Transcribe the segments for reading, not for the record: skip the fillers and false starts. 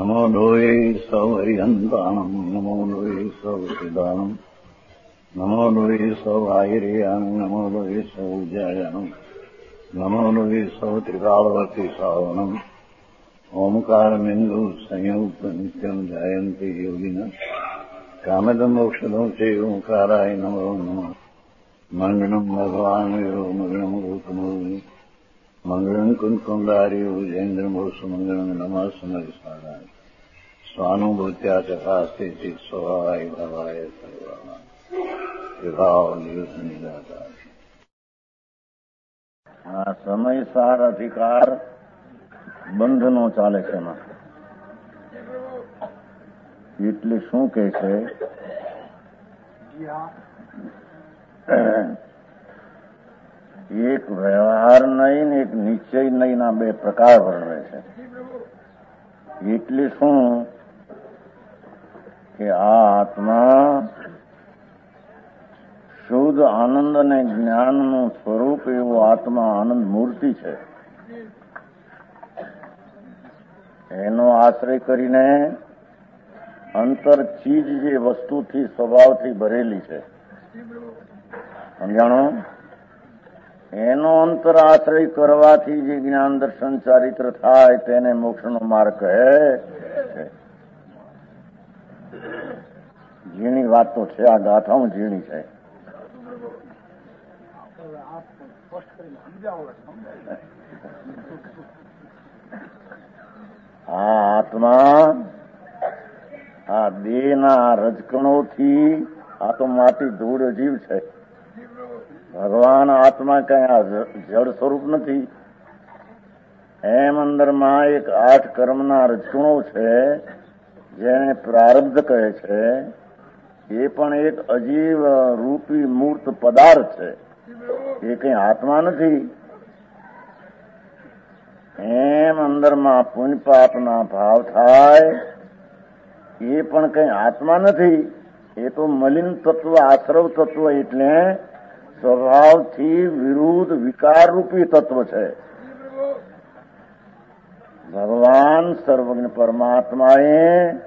નમો લોહે સૌ હરિહંતાણમ નમો લોહે સૌ સિદાનમ નમો લોહે સૌ આયર્યાણમ નમો લોહે સૌ જયાણમ નમો લોહે સૌ ત્રિકાળવતી સાવણમ ઓમકારમિંદુ સંયુક્ત નિત્યમ જાયંતિ યોગિન કામદમ મોક્ષદો છે ઓંકારાય નમો નમઃ મંગળમ ભગવાન વીરો મંગળમ રૂપમોહિ મંગળમ કુંકુંડાર્યો જૈન્દ્રમોષ મંગળમ નમઃ સમરિસારાય સ્વાનુભૂત્યા ચકાસ્તે સ્વભાવાય ભવાય સર્વા વિભાવ નિયુદ્ધની દાતા. આ સમય સાર અધિકાર બંધનો ચાલે છે એમાં. એટલે શું કે છે, એક વ્યવહાર નહીં ને એક નિશ્ચય નહીં ના બે પ્રકાર વર્ણવે છે. એટલે શું કે આ આત્મા શુદ્ધ આનંદ અને જ્ઞાનનું સ્વરૂપ એવું આત્મા આનંદ મૂર્તિ છે. એનો આશ્રય કરીને અંતર ચીજ જે વસ્તુથી સ્વભાવથી ભરેલી છે, સમજાણો? એનો અંતર આશ્રય કરવાથી જે જ્ઞાન દર્શન ચારિત્ર થાય તેને મોક્ષનો માર્ગ કહે છે. ઝીણી વાત તો છે, આ ગાથાઓ ઝીણી છે. આ આત્મા આ દેહના રજકણોથી આ તો માટી ધૂળ જીવ છે. ભગવાન આત્મા કઈ આ જળ સ્વરૂપ નથી. એમ અંદરમાં એક 8 કર્મના રજકણો છે જેને પ્રારબ્ધ કહે છે. એ પણ એક અજીવ રૂપી મૂર્ત પદાર્થ છે. એ કઈ આત્મા નથી. એમ અંદરમાં પુણ્ય પાપના ભાવ થાય એ પણ કઈ આત્મા નથી. એ તો મલિન તત્વ, આશ્રવ તત્વ, એટલે સ્વભાવથી વિરુદ્ધ વિકાર રૂપી તત્વ છે. ભગવાન સર્વજ્ઞ પરમાત્માએ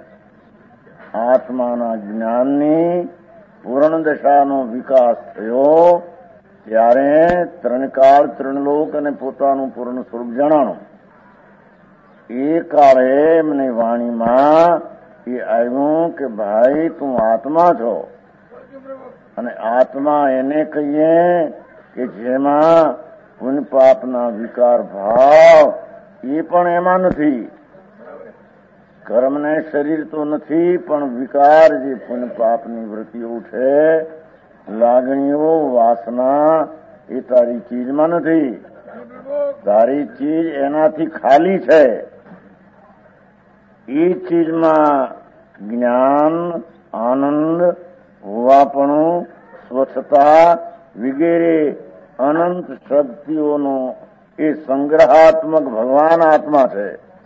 આત્માના જ્ઞાનની પૂર્ણ દશાનો વિકાસ થયો ત્યારે ત્રણકાળ, ત્રણલોક અને પોતાનું પૂર્ણ સ્વરૂપ જણાણું. એ કાળે એમની વાણીમાં એ આવ્યું કે ભાઈ તું આત્મા છો. અને આત્મા એને કહીએ કે જેમાં પુણ્ય પાપના વિકાર ભાવ એ પણ એમાં નથી. કર્મને શરીર તો નથી, પણ વિકાર જે પુણ્ય પાપની વૃત્તિઓ છે, લાગણીઓ, વાસના, એ તારી ચીજમાં નથી. તારી ચીજ એનાથી ખાલી છે. એ ચીજમાં જ્ઞાન, આનંદ, હોવાપણું, સ્વચ્છતા વગેરે અનંત શક્તિઓનો એ સંગ્રહાત્મક ભગવાન આત્મા છે.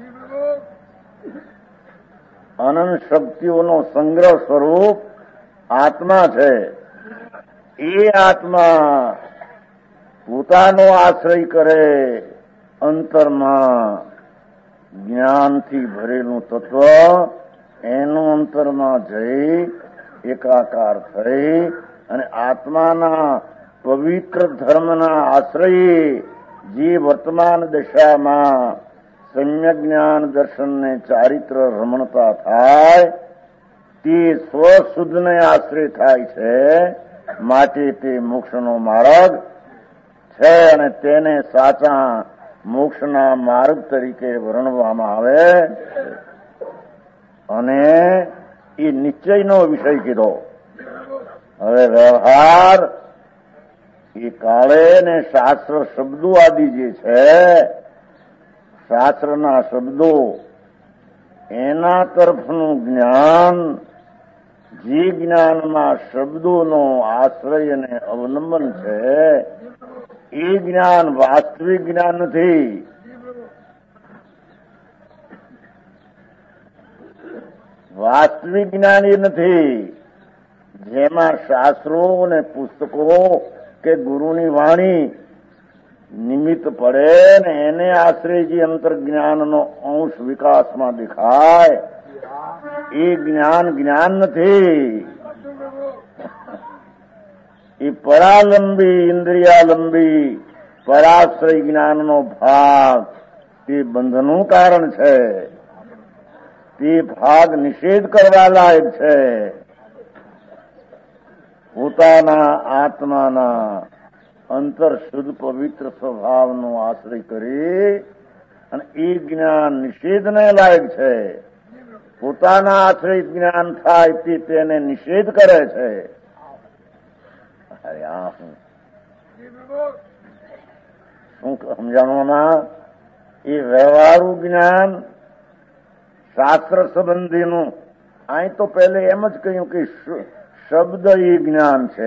અનંત શક્તિઓનો સંગ્રહ સ્વરૂપ આત્મા છે. એ આત્મા પોતાનો આશ્રય કરે અંતરમાં જ્ઞાનથી ભરેલું તત્વ, એનું અંતરમાં જઈ એકાકાર થઈ અને આત્માના પવિત્ર ધર્મના આશ્રયે જે વર્તમાન દશામાં સમ્યક જ્ઞાન દર્શનને ચારિત્ર રમણતા થાય તે સ્વશુદ્ધને આશ્રય થાય છે. માટે તે મોક્ષનો માર્ગ છે અને તેને સાચા મોક્ષના માર્ગ તરીકે વર્ણવવામાં આવે અને એ નિશ્ચયનો વિષય કીધો. હવે વ્યવહાર એ કાળે ને શાસ્ત્ર શબ્દો આદિ જે છે, શાસ્ત્રના શબ્દો એના તરફનું જ્ઞાન, જે જ્ઞાનમાં શબ્દોનો આશ્રય અને અવલંબન છે, એ જ્ઞાન વાસ્તવિક જ્ઞાન નથી. વાસ્તવિક જ્ઞાન એ નથી જેમાં શાસ્ત્રો અને પુસ્તકો કે ગુરુની વાણી નિમિત્ત પડે ને એને આશ્રય જે અંતર્જ્ઞાનનો અંશ વિકાસમાં દેખાય એ જ્ઞાન નથી. એ પરાલંબી ઇન્દ્રિયાલંબી પરાશ્રય જ્ઞાનનો ભાગ તે બંધનું કારણ છે. તે ભાગ નિષેધ કરવા લાયક છે. પોતાના આત્માના અંતર શુદ્ધ પવિત્ર સ્વભાવનો આશ્રય કરી અને એ જ્ઞાન નિષેધને લાયક છે. પોતાના આશ્રય જ્ઞાન થાય તે તેને નિષેધ કરે છે. અરે આ શું સમજાવવામાં એ વ્યવહારુ જ્ઞાન શાસ્ત્ર સંબંધીનું. અહીં તો પહેલે એમ જ કહ્યું કે શબ્દ એ જ્ઞાન છે,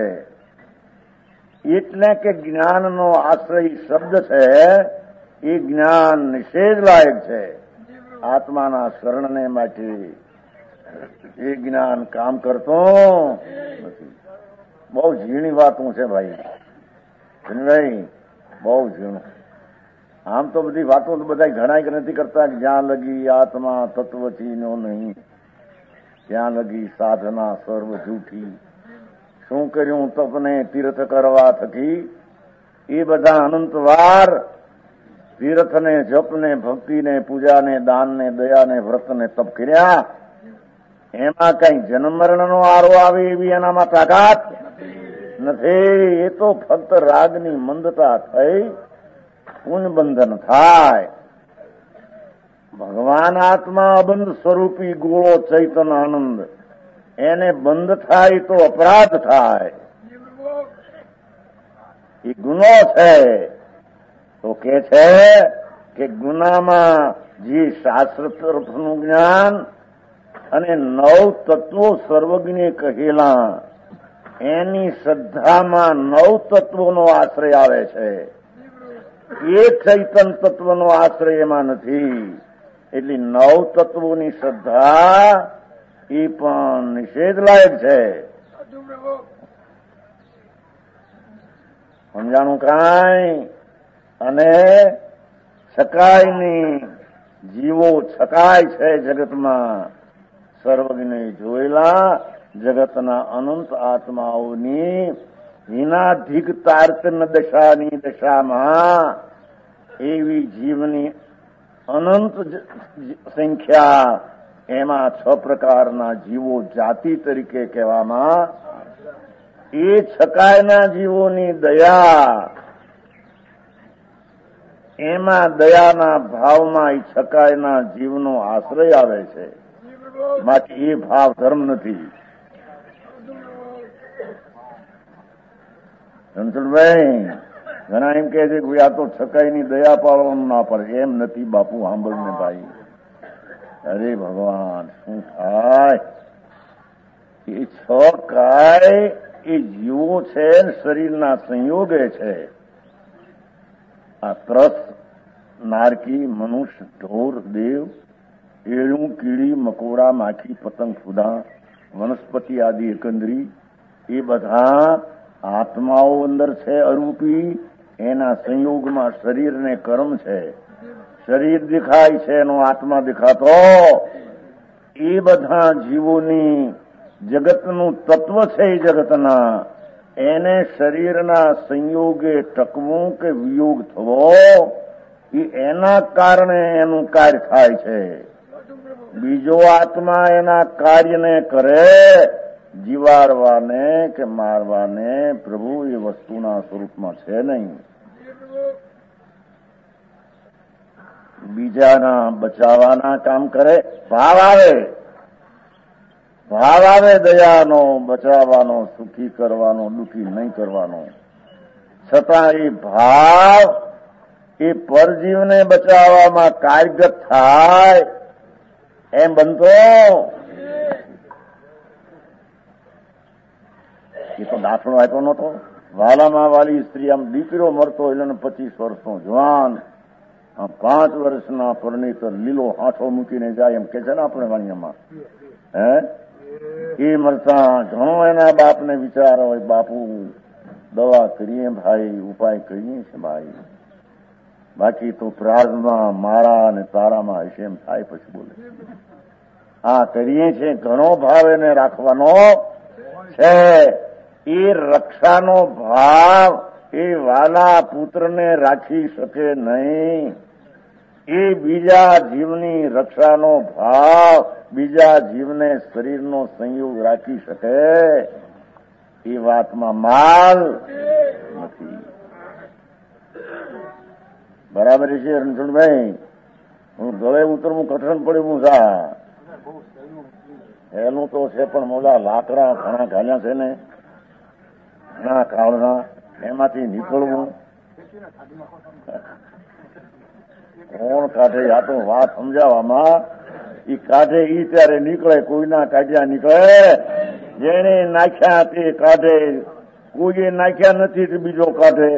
એટલે કે જ્ઞાનનો આશ્રય શબ્દ છે. એ જ્ઞાન નિષેધ લાયક છે. આત્માના શરણને માટે એ જ્ઞાન કામ કરતો નથી. બહુ ઝીણી વાતું છે ભાઈ, બહુ ઝીણું. આમ તો બધી વાતો તો બધા ઘણા નથી કરતા કે જ્યાં લગી આત્મા તત્વથી નો નહીં, ત્યાં લગી સાધના સર્વ જૂઠી. શું કર્યું તપને તીર્થ કરવા થકી? એ બધા અનંતવાર તીર્થને જપને ભક્તિને પૂજાને દાનને દયાને વ્રતને તપ કર્યા. એમાં કઈ જન્મ મરણનો આરો આવે એવી એનામાં તાકાત નથી. એ તો ફક્ત રાગની મંદતા થઈ પુણ્ય બંધન થાય. ભગવાન આત્મા અબંધ સ્વરૂપી ગોળો ચૈતન આનંદ, એને બંધ થાય તો અપરાધ થાય. એ ગુનો છે. તો કે છે કે ગુનામાં જે શાસ્ત્ર તરફનું જ્ઞાન અને 9 તત્વો સર્વજ્ઞ કહેલા, એની શ્રદ્ધામાં 9 તત્વોનો આશ્રય આવે છે. એ ચૈતન તત્વનો આશ્રય એમાં નથી. એટલે 9 તત્વોની શ્રદ્ધા એ પણ નિષેધ લાયક છે. સમજાણું કાંઈ? અને છકાયની જીવો છકાય છે જગતમાં. સર્વજ્ઞ જોયેલા જગતના અનંત આત્માઓની વિનાધિક તારતમ્ય દશાની દશામાં એવી જીવની અનંત સંખ્યા. એમાં 6 પ્રકારના જીવો જાતિ તરીકે કહેવામાં. એ છકાયના જીવોની દયા, એમાં દયાના ભાવમાં એ છકાયના જીવનો આશ્રય આવે છે. માટે એ ભાવ ધર્મ નથી. રણછોડભાઈ ઘણા એમ કહે છે કે આ તો છકાઈની દયા પાડવાનું ના પડે. એમ નથી બાપુ, સાંભળને ભાઈ. અરે ભગવાન, શું થાય? એ છકાય એ જીવો છે, શરીરના સંયોગે છે. આ ત્રસ, નારકી, મનુષ્ય, ઢોર, દેવ, એળું, કીડી, મકોડા, માખી, પતંગ, ફૂદા, વનસ્પતિ આદિ એકંદરી, એ બધા આત્માઓ અંદર છે અરૂપી. એના સંયોગમાં શરીરને કર્મ છે. શરીર દેખાય છે, એનો આત્મા દેખાતો. એ બધા જીવોની જગતનું તત્વ છે. એ જગતના એને શરીરના સંયોગે ટકવું કે વિયોગ થવો, એ એના કારણે એનું કાર્ય થાય છે. બીજો આત્મા એના કાર્યને કરે, જીવાડવાને કે મારવાને પ્રભુ એ વસ્તુના સ્વરૂપમાં છે નહીં. બીજાના બચાવવાના કામ કરે. ભાવ આવે દયાનો, બચાવવાનો, સુખી કરવાનો, દુઃખી નહીં કરવાનો. છતાં એ ભાવ એ પરજીવને બચાવવામાં કાર્યગત થાય એમ બનતો. એ તો દાખલો આપ્યો નતો. વાલામાં વાલી સ્ત્રી, આમ દીકરો મરતો એટલે 25 વર્ષનો જવાન, 5 વર્ષના પરણિત લીલો હાથો મૂકીને જાય એમ કે છે ને આપણે વાણિયામાં. એ મરતા ઘણો એના બાપને વિચાર હોય, બાપુ દવા કરીએ ભાઈ, ઉપાય કરીએ છે ભાઈ. બાકી તો પ્રાર્થમાં મારા અને તારામાં હશે એમ થાય. પછી બોલે આ કરીએ છીએ ઘણો ભાવ એને રાખવાનો છે. એ રક્ષાનો ભાવ એ વાલા પુત્રને રાખી શકે નહીં. એ બીજા જીવની રક્ષાનો ભાવ બીજા જીવને શરીરનો સંયોગ રાખી શકે એ વાતમાં માલ નથી. બરાબર છે રણછોડભાઈ? હું ગળે ઉતરવું કઠણ પડ્યું સા એનું તો છે, પણ મોલા લાકડા ઘણા ઘાલ્યા છે ને, ઘણા કાળના, એમાંથી નીકળવું કોણ કાઢે? આ તો વાત સમજાવવામાં ઈ કાઢે ઈ ત્યારે નીકળે, કોઈના કાઢ્યા નીકળે. જેને નાખ્યા તે કાઢે, કોઈએ નાખ્યા નથી તે બીજો કાઢે.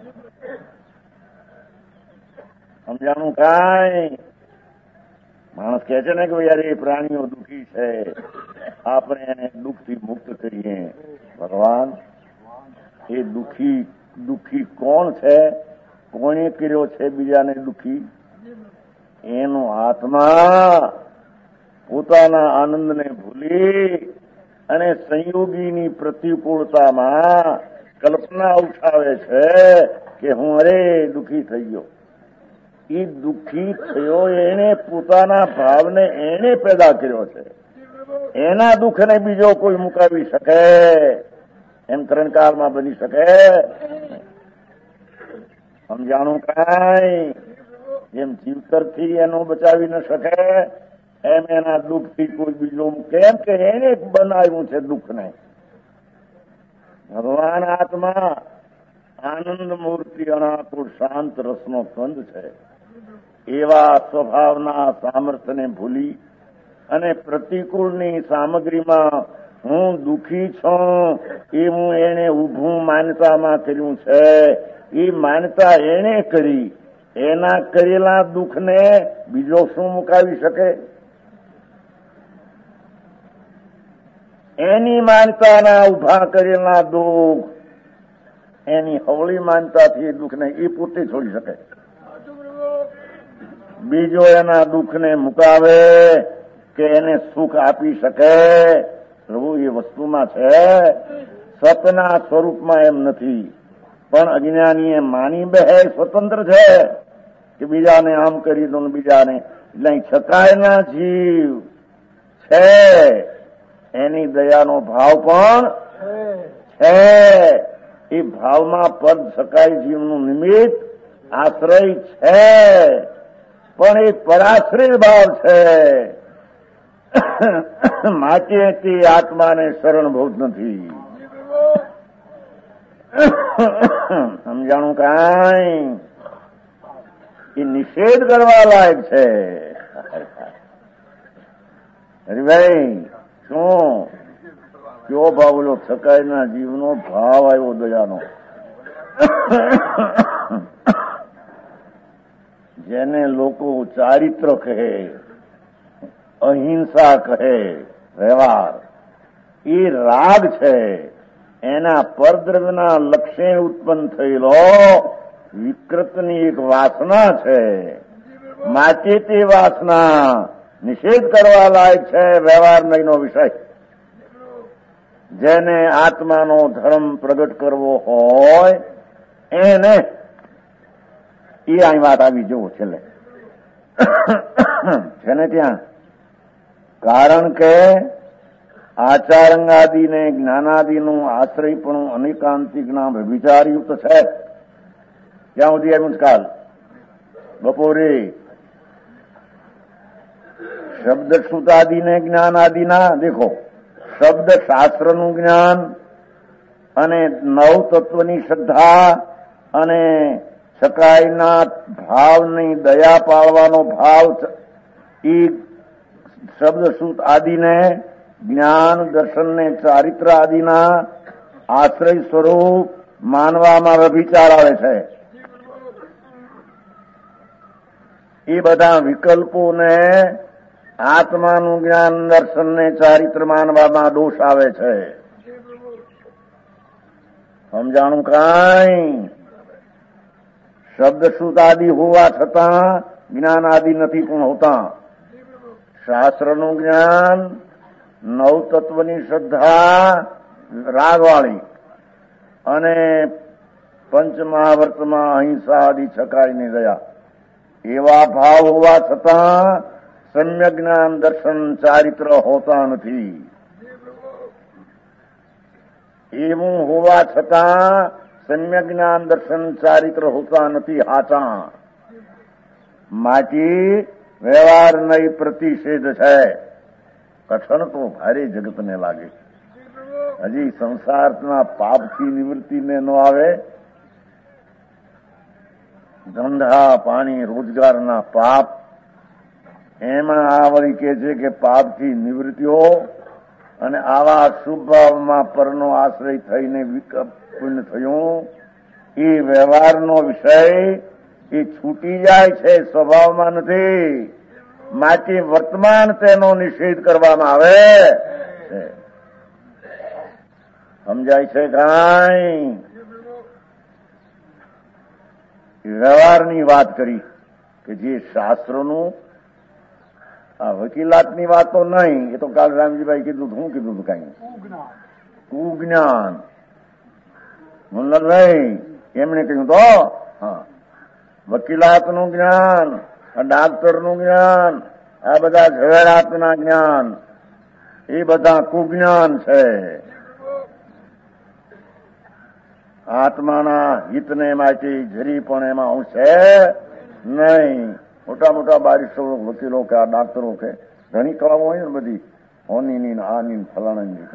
સમજાણું કાંઈ? માણસ કહે છે ને કે યાર એ પ્રાણીઓ દુઃખી છે, આપણે એને દુઃખથી મુક્ત કરીએ. ભગવાન એ દુઃખી કોણ છે? કોણે કર્યો છે બીજાને દુઃખી? એનો આત્મા પોતાના આનંદને ભૂલી અને સંયોગીની પ્રતિકૂળતામાં કલ્પના ઉઠાવે છે કે હું અરે દુઃખી થઈ ગયો. એ દુઃખી થયો એને પોતાના ભાવને એને પેદા કર્યો છે. એના દુઃખને બીજો કોઈ મુકાવી શકે એમ ત્રણકાળમાં બની શકે? સમજાણું કાંઈ? જેમ જીવતરથી એનો બચાવી ન શકે એમ એના દુઃખથી કોઈ બીજો, કેમ કે એને બનાવ્યું છે દુઃખને. ભગવાન આત્મા આનંદ મૂર્તિ અનાકુળ શાંત રસનો કંદ છે. એવા સ્વભાવના સામર્થ્યને ભૂલી અને પ્રતિકૂળની સામગ્રીમાં હું દુઃખી છું એ હું એને ઊભું માન્યતામાં કર્યું છે. એ માન્યતા એને કરી, એના કરેલા દુઃખને બીજો શું મુકાવી શકે? એની માન્યતાના ઉભા કરેલા દુઃખ એની હવળી માનતાથી દુઃખને એ પોતે છોડી શકે. બીજો એના દુઃખને મુકાવે કે એને સુખ આપી શકે? પ્રભુ એ વસ્તુમાં છે, સતના સ્વરૂપમાં એમ નથી. પણ અજ્ઞાનીએ માની બે સ્વતંત્ર છે કે બીજાને આમ કરી દો ને બીજાને, એટલે છકાયના જીવ છે એની દયાનો ભાવ પણ છે. એ ભાવમાં પદ સકાય જીવનું નિમિત્ત આશ્રય છે, પણ એ પરાશ્રય ભાવ છે. માટે તે આત્માને શરણભૂત નથી. સમજાણું કાંઈ? એ નિષેધ કરવા લાયક છે. હરિભાઈ શું કયો ભાવ બોલો? સકાયના જીવનો ભાવ આવ્યો દયાનો. જેને લોકો ચારિત્ર કહે, અહિંસા કહે, વ્યવહાર, એ રાગ છે. એના પરદ્રવ્યના લક્ષ્ય ઉત્પન્ન થયેલો વિકૃતની એક વાસના છે. માટે તે વાસના નિષેધ કરવા લાયક છે. વ્યવહાર નહીનો વિષય. જેને આત્માનો ધર્મ પ્રગટ કરવો હોય એને એ અહીં વાત આવી જુઓ છેલ્લે છે ને ત્યાં. કારણ કે આચારંગાદિને જ્ઞાનાદિનું આશ્રયપણું અનેકાંતિકના વ્યભિચારયુક્ત છે. ક્યાં સુધી આવ્યું કાલ બપોરે? શબ્દ શ્રુતાદિને જ્ઞાનાદિના દેખો, શબ્દ શાસ્ત્રનું જ્ઞાન અને નવ તત્વની શ્રદ્ધા અને સકાયના ભાવની દયા પાળવાનો ભાવ, એ શબ્દ શ્રુત આદિને જ્ઞાન દર્શનને ચારિત્ર આદિના આશ્રય સ્વરૂપ માનવામાં વ્યભિચાર આવે છે. એ બધા વિકલ્પોને આત્માનું જ્ઞાન દર્શનને ચારિત્ર માનવામાં દોષ આવે છે. સમજાણું કાંઈ? શબ્દ શ્રુત આદિ હોવા છતાં જ્ઞાન આદિ નથી પણ હોતા. શાસ્ત્રનું જ્ઞાન, નવતત્વની શ્રદ્ધા રાગવાળી અને પંચમહાવર્તમાં અહિંસા આદિ છકાઈની દયા એવા ભાવ હોવા છતાં સમ્યક જ્ઞાન દર્શન ચારિત્ર હોતા નથી. એવું હોવા છતાં સમ્યક જ્ઞાન દર્શન ચારિત્ર હોતા નથી હાચા. માટી વ્યવહાર નહીં પ્રતિષેધ છે. કઠણ તો ભારે જગતને લાગે. હજી સંસારના પાપથી નિવૃત્તિને ન આવે, ધંધા પાણી રોજગારના પાપ, એમાં આ વળી કે છે કે પાપથી નિવૃત્તિઓ અને આવા શુભ ભાવમાં પરનો આશ્રય થઈને પુણ્ય થયું. એ વ્યવહારનો વિષય એ છૂટી જાય છે, સ્વભાવમાં નથી. માટે વર્તમાન તેનો નિષેધ કરવામાં આવે છે. સમજાય છે કાંઈ? વ્યવહારની વાત કરી કે જે શાસ્ત્રોનું, આ વકીલાતની વાત તો નહીં, એ તો કાલ રામજીભાઈ કીધું, હું કીધું હતું કઈ કુજ્ઞાન મુલ્લાભાઈ એમણે કહ્યું તો હા, વકીલાતનું જ્ઞાન, ડાક્ટરનું જ્ઞાન, આ બધા ઝવેરાતના જ્ઞાન એ બધા કુજ્ઞાન છે. આત્માના હિતને માટે જરી પણ એમાં હું છે નહીં. મોટા મોટા બારીસો વકીલો કે આ ડાક્ટરો કે ઘણી કળાઓ હોય ને બધી હોનીની આની ફલાણાની,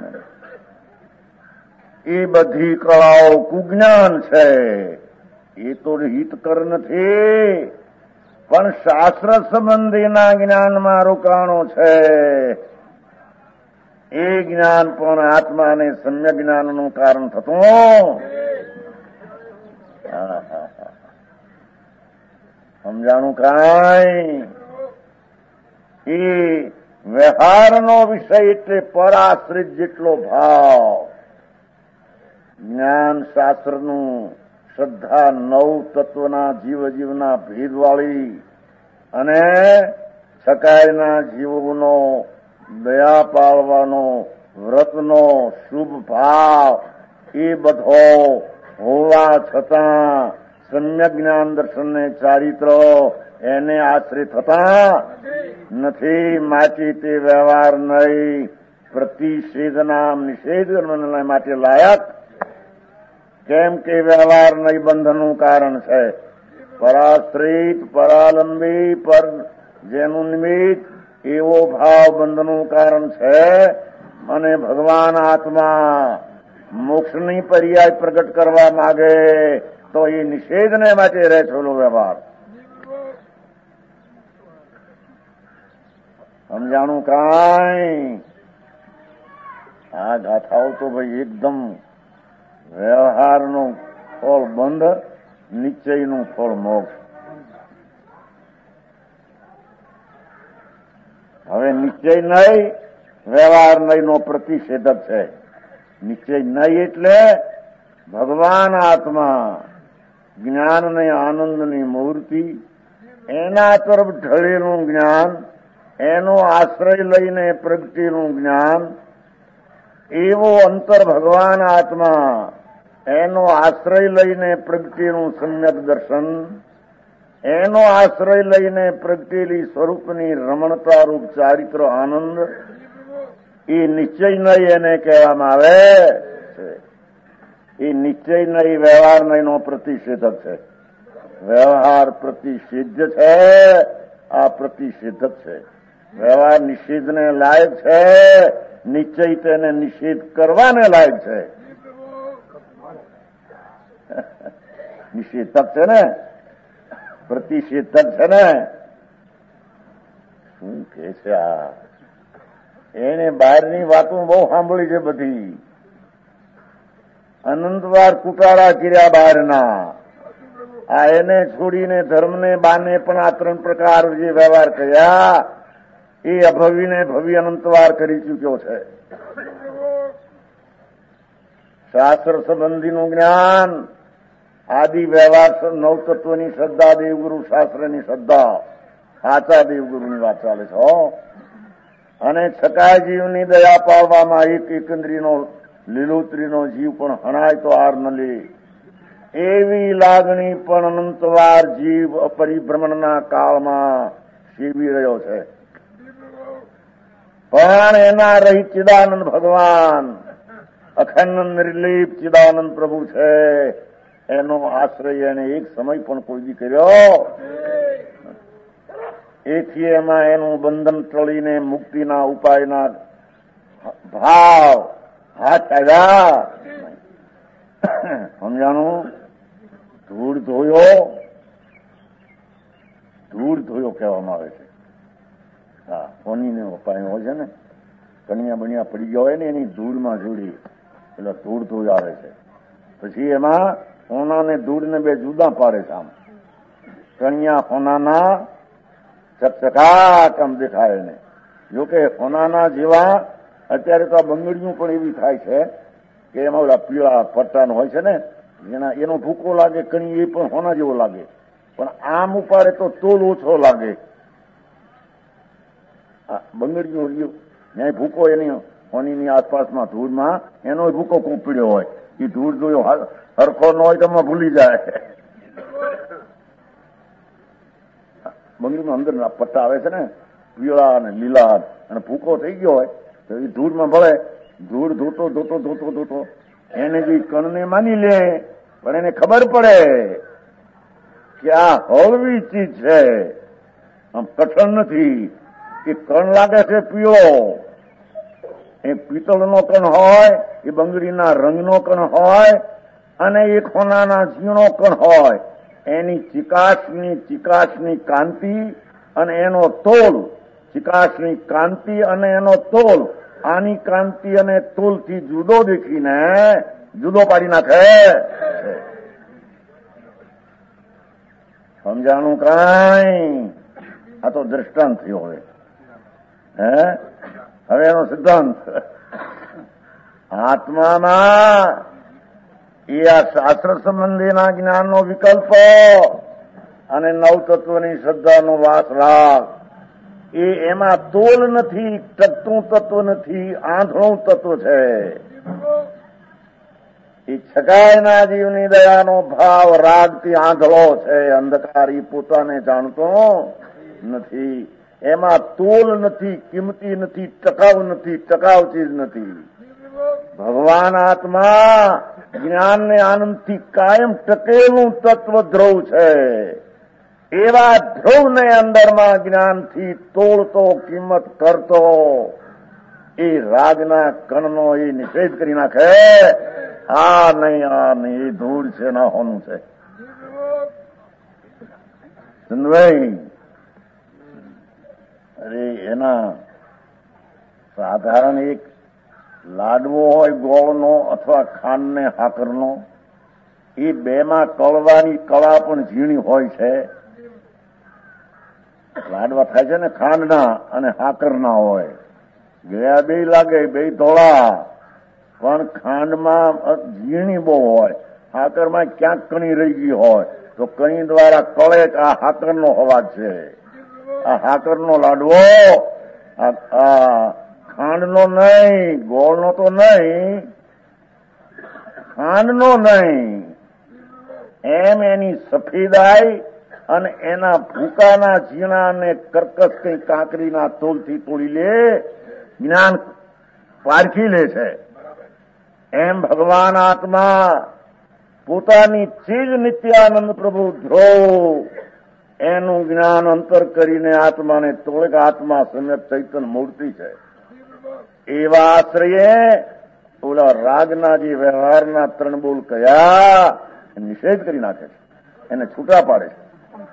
એ બધી કળાઓ કુજ્ઞાન છે. એ તો હિતકર નથી, પણ શાસ્ત્ર સંબંધીના જ્ઞાનમાં રોકાણો છે. એ જ્ઞાન પણ આત્માને સમ્યક જ્ઞાનનું કારણ થતું. સમજાણું કાંઈ? એ વ્યવહારનો વિષય એટલે પરાશ્રિત જેટલો ભાવ. જ્ઞાન શાસ્ત્રનું શ્રદ્ધા નવ તત્વના જીવના ભેદવાળી અને છકાયના જીવોનો દયા પાળવાનો વ્રતનો શુભ ભાવ એ બધો હોવા છતાં સમ્યક જ્ઞાન દર્શનને ચારિત્ર એને આશ્રિત થતા નથી. માટે તે વ્યવહાર નહીં, પ્રતિષેધના નિષેધ માટે લાયક. કેમ કે વ્યવહાર નહીં બંધનનું કારણ છે. પરાશ્રિત પરાલંબી પર જેનું નિમિત્ત એવો ભાવ બંધનું કારણ છે. અને ભગવાન આત્મા મોક્ષની પર્યાય પ્રગટ કરવા માંગે તો એ નિષેધને માટે રહે છોલો વ્યવહાર. સમજાણું કાંઈ? આ ગાથાઓ તો ભાઈ એકદમ વ્યવહારનું ફળ બંધ, નિશ્ચયનું ફળ મોક્ષ. હવે નિશ્ચય નહીં, વ્યવહાર નહીં નો પ્રતિષેધક છે. નિશ્ચય નહીં એટલે ભગવાન આત્મા જ્ઞાન ને આનંદની મૂર્તિ, એના તરફ ઢળેલું જ્ઞાન, એનો આશ્રય લઈને પ્રગટેલું જ્ઞાન, એવો અંતર ભગવાન આત્મા, એનો આશ્રય લઈને પ્રગટેલું સમ્યક દર્શન, એનો આશ્રય લઈને પ્રગટેલી સ્વરૂપની રમણતા રૂપ ચારિત્ર આનંદ, એ નિશ્ચય નહીં એને કહેવામાં આવે છે. એ નિશ્ચય નહીં, વ્યવહાર નહીં નો પ્રતિષેધક છે. વ્યવહાર પ્રતિષિદ્ધ છે, આ પ્રતિષેધક છે. વ્યવહાર નિષેધને લાયક છે, નિશ્ચય તેને નિષેધ કરવાને લાયક છે. નિષેધક છે ને, પ્રતિષેધક છે ને. શું કે છે આ? એને બહારની વાતો બહુ સાંભળી છે બધી. અનંતવાર કુટાળા કર્યા બહારના. આ એને છોડીને ધર્મને બાને પણ આ 3 પ્રકાર જે વ્યવહાર કર્યા એ અભવીને ભવી અનંતવાર કરી ચૂક્યો છે. શાસ્ત્ર સંબંધીનું જ્ઞાન આદિ વ્યવહાર નવતત્વની શ્રદ્ધા, દેવગુરુ શાસ્ત્રની શ્રદ્ધા, સાચા દેવગુરુની વાત ચાલે છે. અને છકાય જીવની દયા પાવવામાં એક એકંદરીનો લીલોતરીનો જીવ પણ હણાય તો આર ન લે એવી લાગણી પણ અનંતવાર જીવ અપરિભ્રમણના કાળમાં સેવી રહ્યો છે. પણ એના રહી ચિદાનંદ ભગવાન, અખંડ નિર્લેપ ચિદાનંદ પ્રભુ છે. એનો આશ્રય એને એક સમય પણ કોઈ દી કર્યો. એથી એમાં એનું બંધન ટળીને મુક્તિના ઉપાયના ભાવ હાથ આવ્યા. સમજાણું? ધૂળ ધોયો કહેવામાં આવે છે. હા, કોનીને ઉપાય હોય છે ને, કણિયા બણિયા પડી ગયા હોય ને એની ધૂળમાં જોડી એટલે ધૂળ ધોયો આવે છે. પછી એમાં હોના ને ધૂળ ને બે જુદા પાડે છે. આમ કણિયા હોનાના ચકચકાટ આમ દેખાય ને. જોકે હોનાના જેવા અત્યારે તો આ બંગડીઓ પણ એવી થાય છે કે એમાં ઓલા પીળા પટ્ટાનો હોય છે ને, એનો ભૂકો લાગે કણી, એ પણ હોના જેવો લાગે. પણ આમ ઉપાડે તો તોલ ઓછો લાગે. બંગડીઓ ત્યાં ભૂકો એની હોનીની આસપાસમાં ધૂળમાં એનો ભૂકો ખૂબ પીડ્યો હોય. એ ધૂળ જોયો હરખો ન હોય તો ભૂલી જાય. બંગડીમાં અંદર પટ્ટા આવે છે ને, પીળા અને લીલા, અને ભૂકો થઈ ગયો હોય તો એ ધૂળમાં ભળે. ધૂળ ધોતો એને જે કણને માની લે, પણ એને ખબર પડે કે આ હળવી ચીજ છે, આમ કઠણ નથી. કે કણ લાગે છે પીળો, એ પિત્તળનો કણ હોય, એ બંગડીના રંગનો કણ હોય, અને એક હોનાના ઝીણો કણ હોય. એની ચિકાશની કાંતિ અને એનો તોલ, ચિકાશની કાંતિ અને એનો તોલ, આની કાંતિ અને તોલથી જુદો દેખીને જુદો પાડી નાખે. સમજાણું કાંઈ? આ તો દ્રષ્ટાંત થયો. હવે એનો સિદ્ધાંત આત્મામાં એ આ શાસ્ત્ર સંબંધીના જ્ઞાનનો વિકલ્પ અને નવતત્વની શ્રદ્ધાનો વાસ રાગ, એ એમાં તોલ નથી, ટકતું તત્વ નથી, આંધળું તત્વ છે. એ છકાયના જીવની દયાનો ભાવ રાગથી આંધળો છે. અંધકારી પોતાને જાણતો નથી. એમાં તોલ નથી, કિંમતી નથી, ટકાઉ નથી, ટકાઉ ચીજ નથી. ભગવાન આત્મા જ્ઞાનને આનંદથી કાયમ ટકેલું તત્વ ધ્રુવ છે. એવા ધ્રુવને અંદરમાં જ્ઞાનથી તોડતો, કિંમત કરતો એ રાગના કણનો એ નિષેધ કરી નાખે. આ નહીં, એ ધૂળ છે, ના હોનું છે. સુનભાઈ, અરે એના સાધારણ એક લાડવો હોય ગોળનો અથવા ખાંડ ને હાકરનો, એ બેમાં કળવાની કળા પણ ઝીણી હોય છે. લાડવા થાય છે ને ખાંડના અને હાકરના હોય, ગયા બે લાગે, બે ધોળા, પણ ખાંડમાં ઝીણી બહુ હોય, હાકરમાં ક્યાંક કણી રહી ગઈ હોય તો કણી દ્વારા કળે કે આ હાકરનો અવાજ છે. આ હાકરનો લાડવો, ખાંડનો નહીં, ગોળનો તો નહીં, ખાંડનો નહીં. એમ એની સફેદાઈ અને એના ભૂકાના ઝીણા અને કર્કશ કઈ કાંકરીના તોલથી તોડી લે, જ્ઞાન પારખી લે છે. એમ ભગવાન આત્મા પોતાની ચીજ નિત્યાનંદ પ્રભુ ધ્રુવ એનું જ્ઞાન અંતર કરીને આત્માને તોડે. આત્મા સમ્યક ચૈતન્ય મૂર્તિ છે. એવા આશ્રયે ઓલા રાગના જે વ્યવહારના ત્રણ બોલ કયા નિષેધ કરી નાખે છે, એને છૂટા પાડે છે.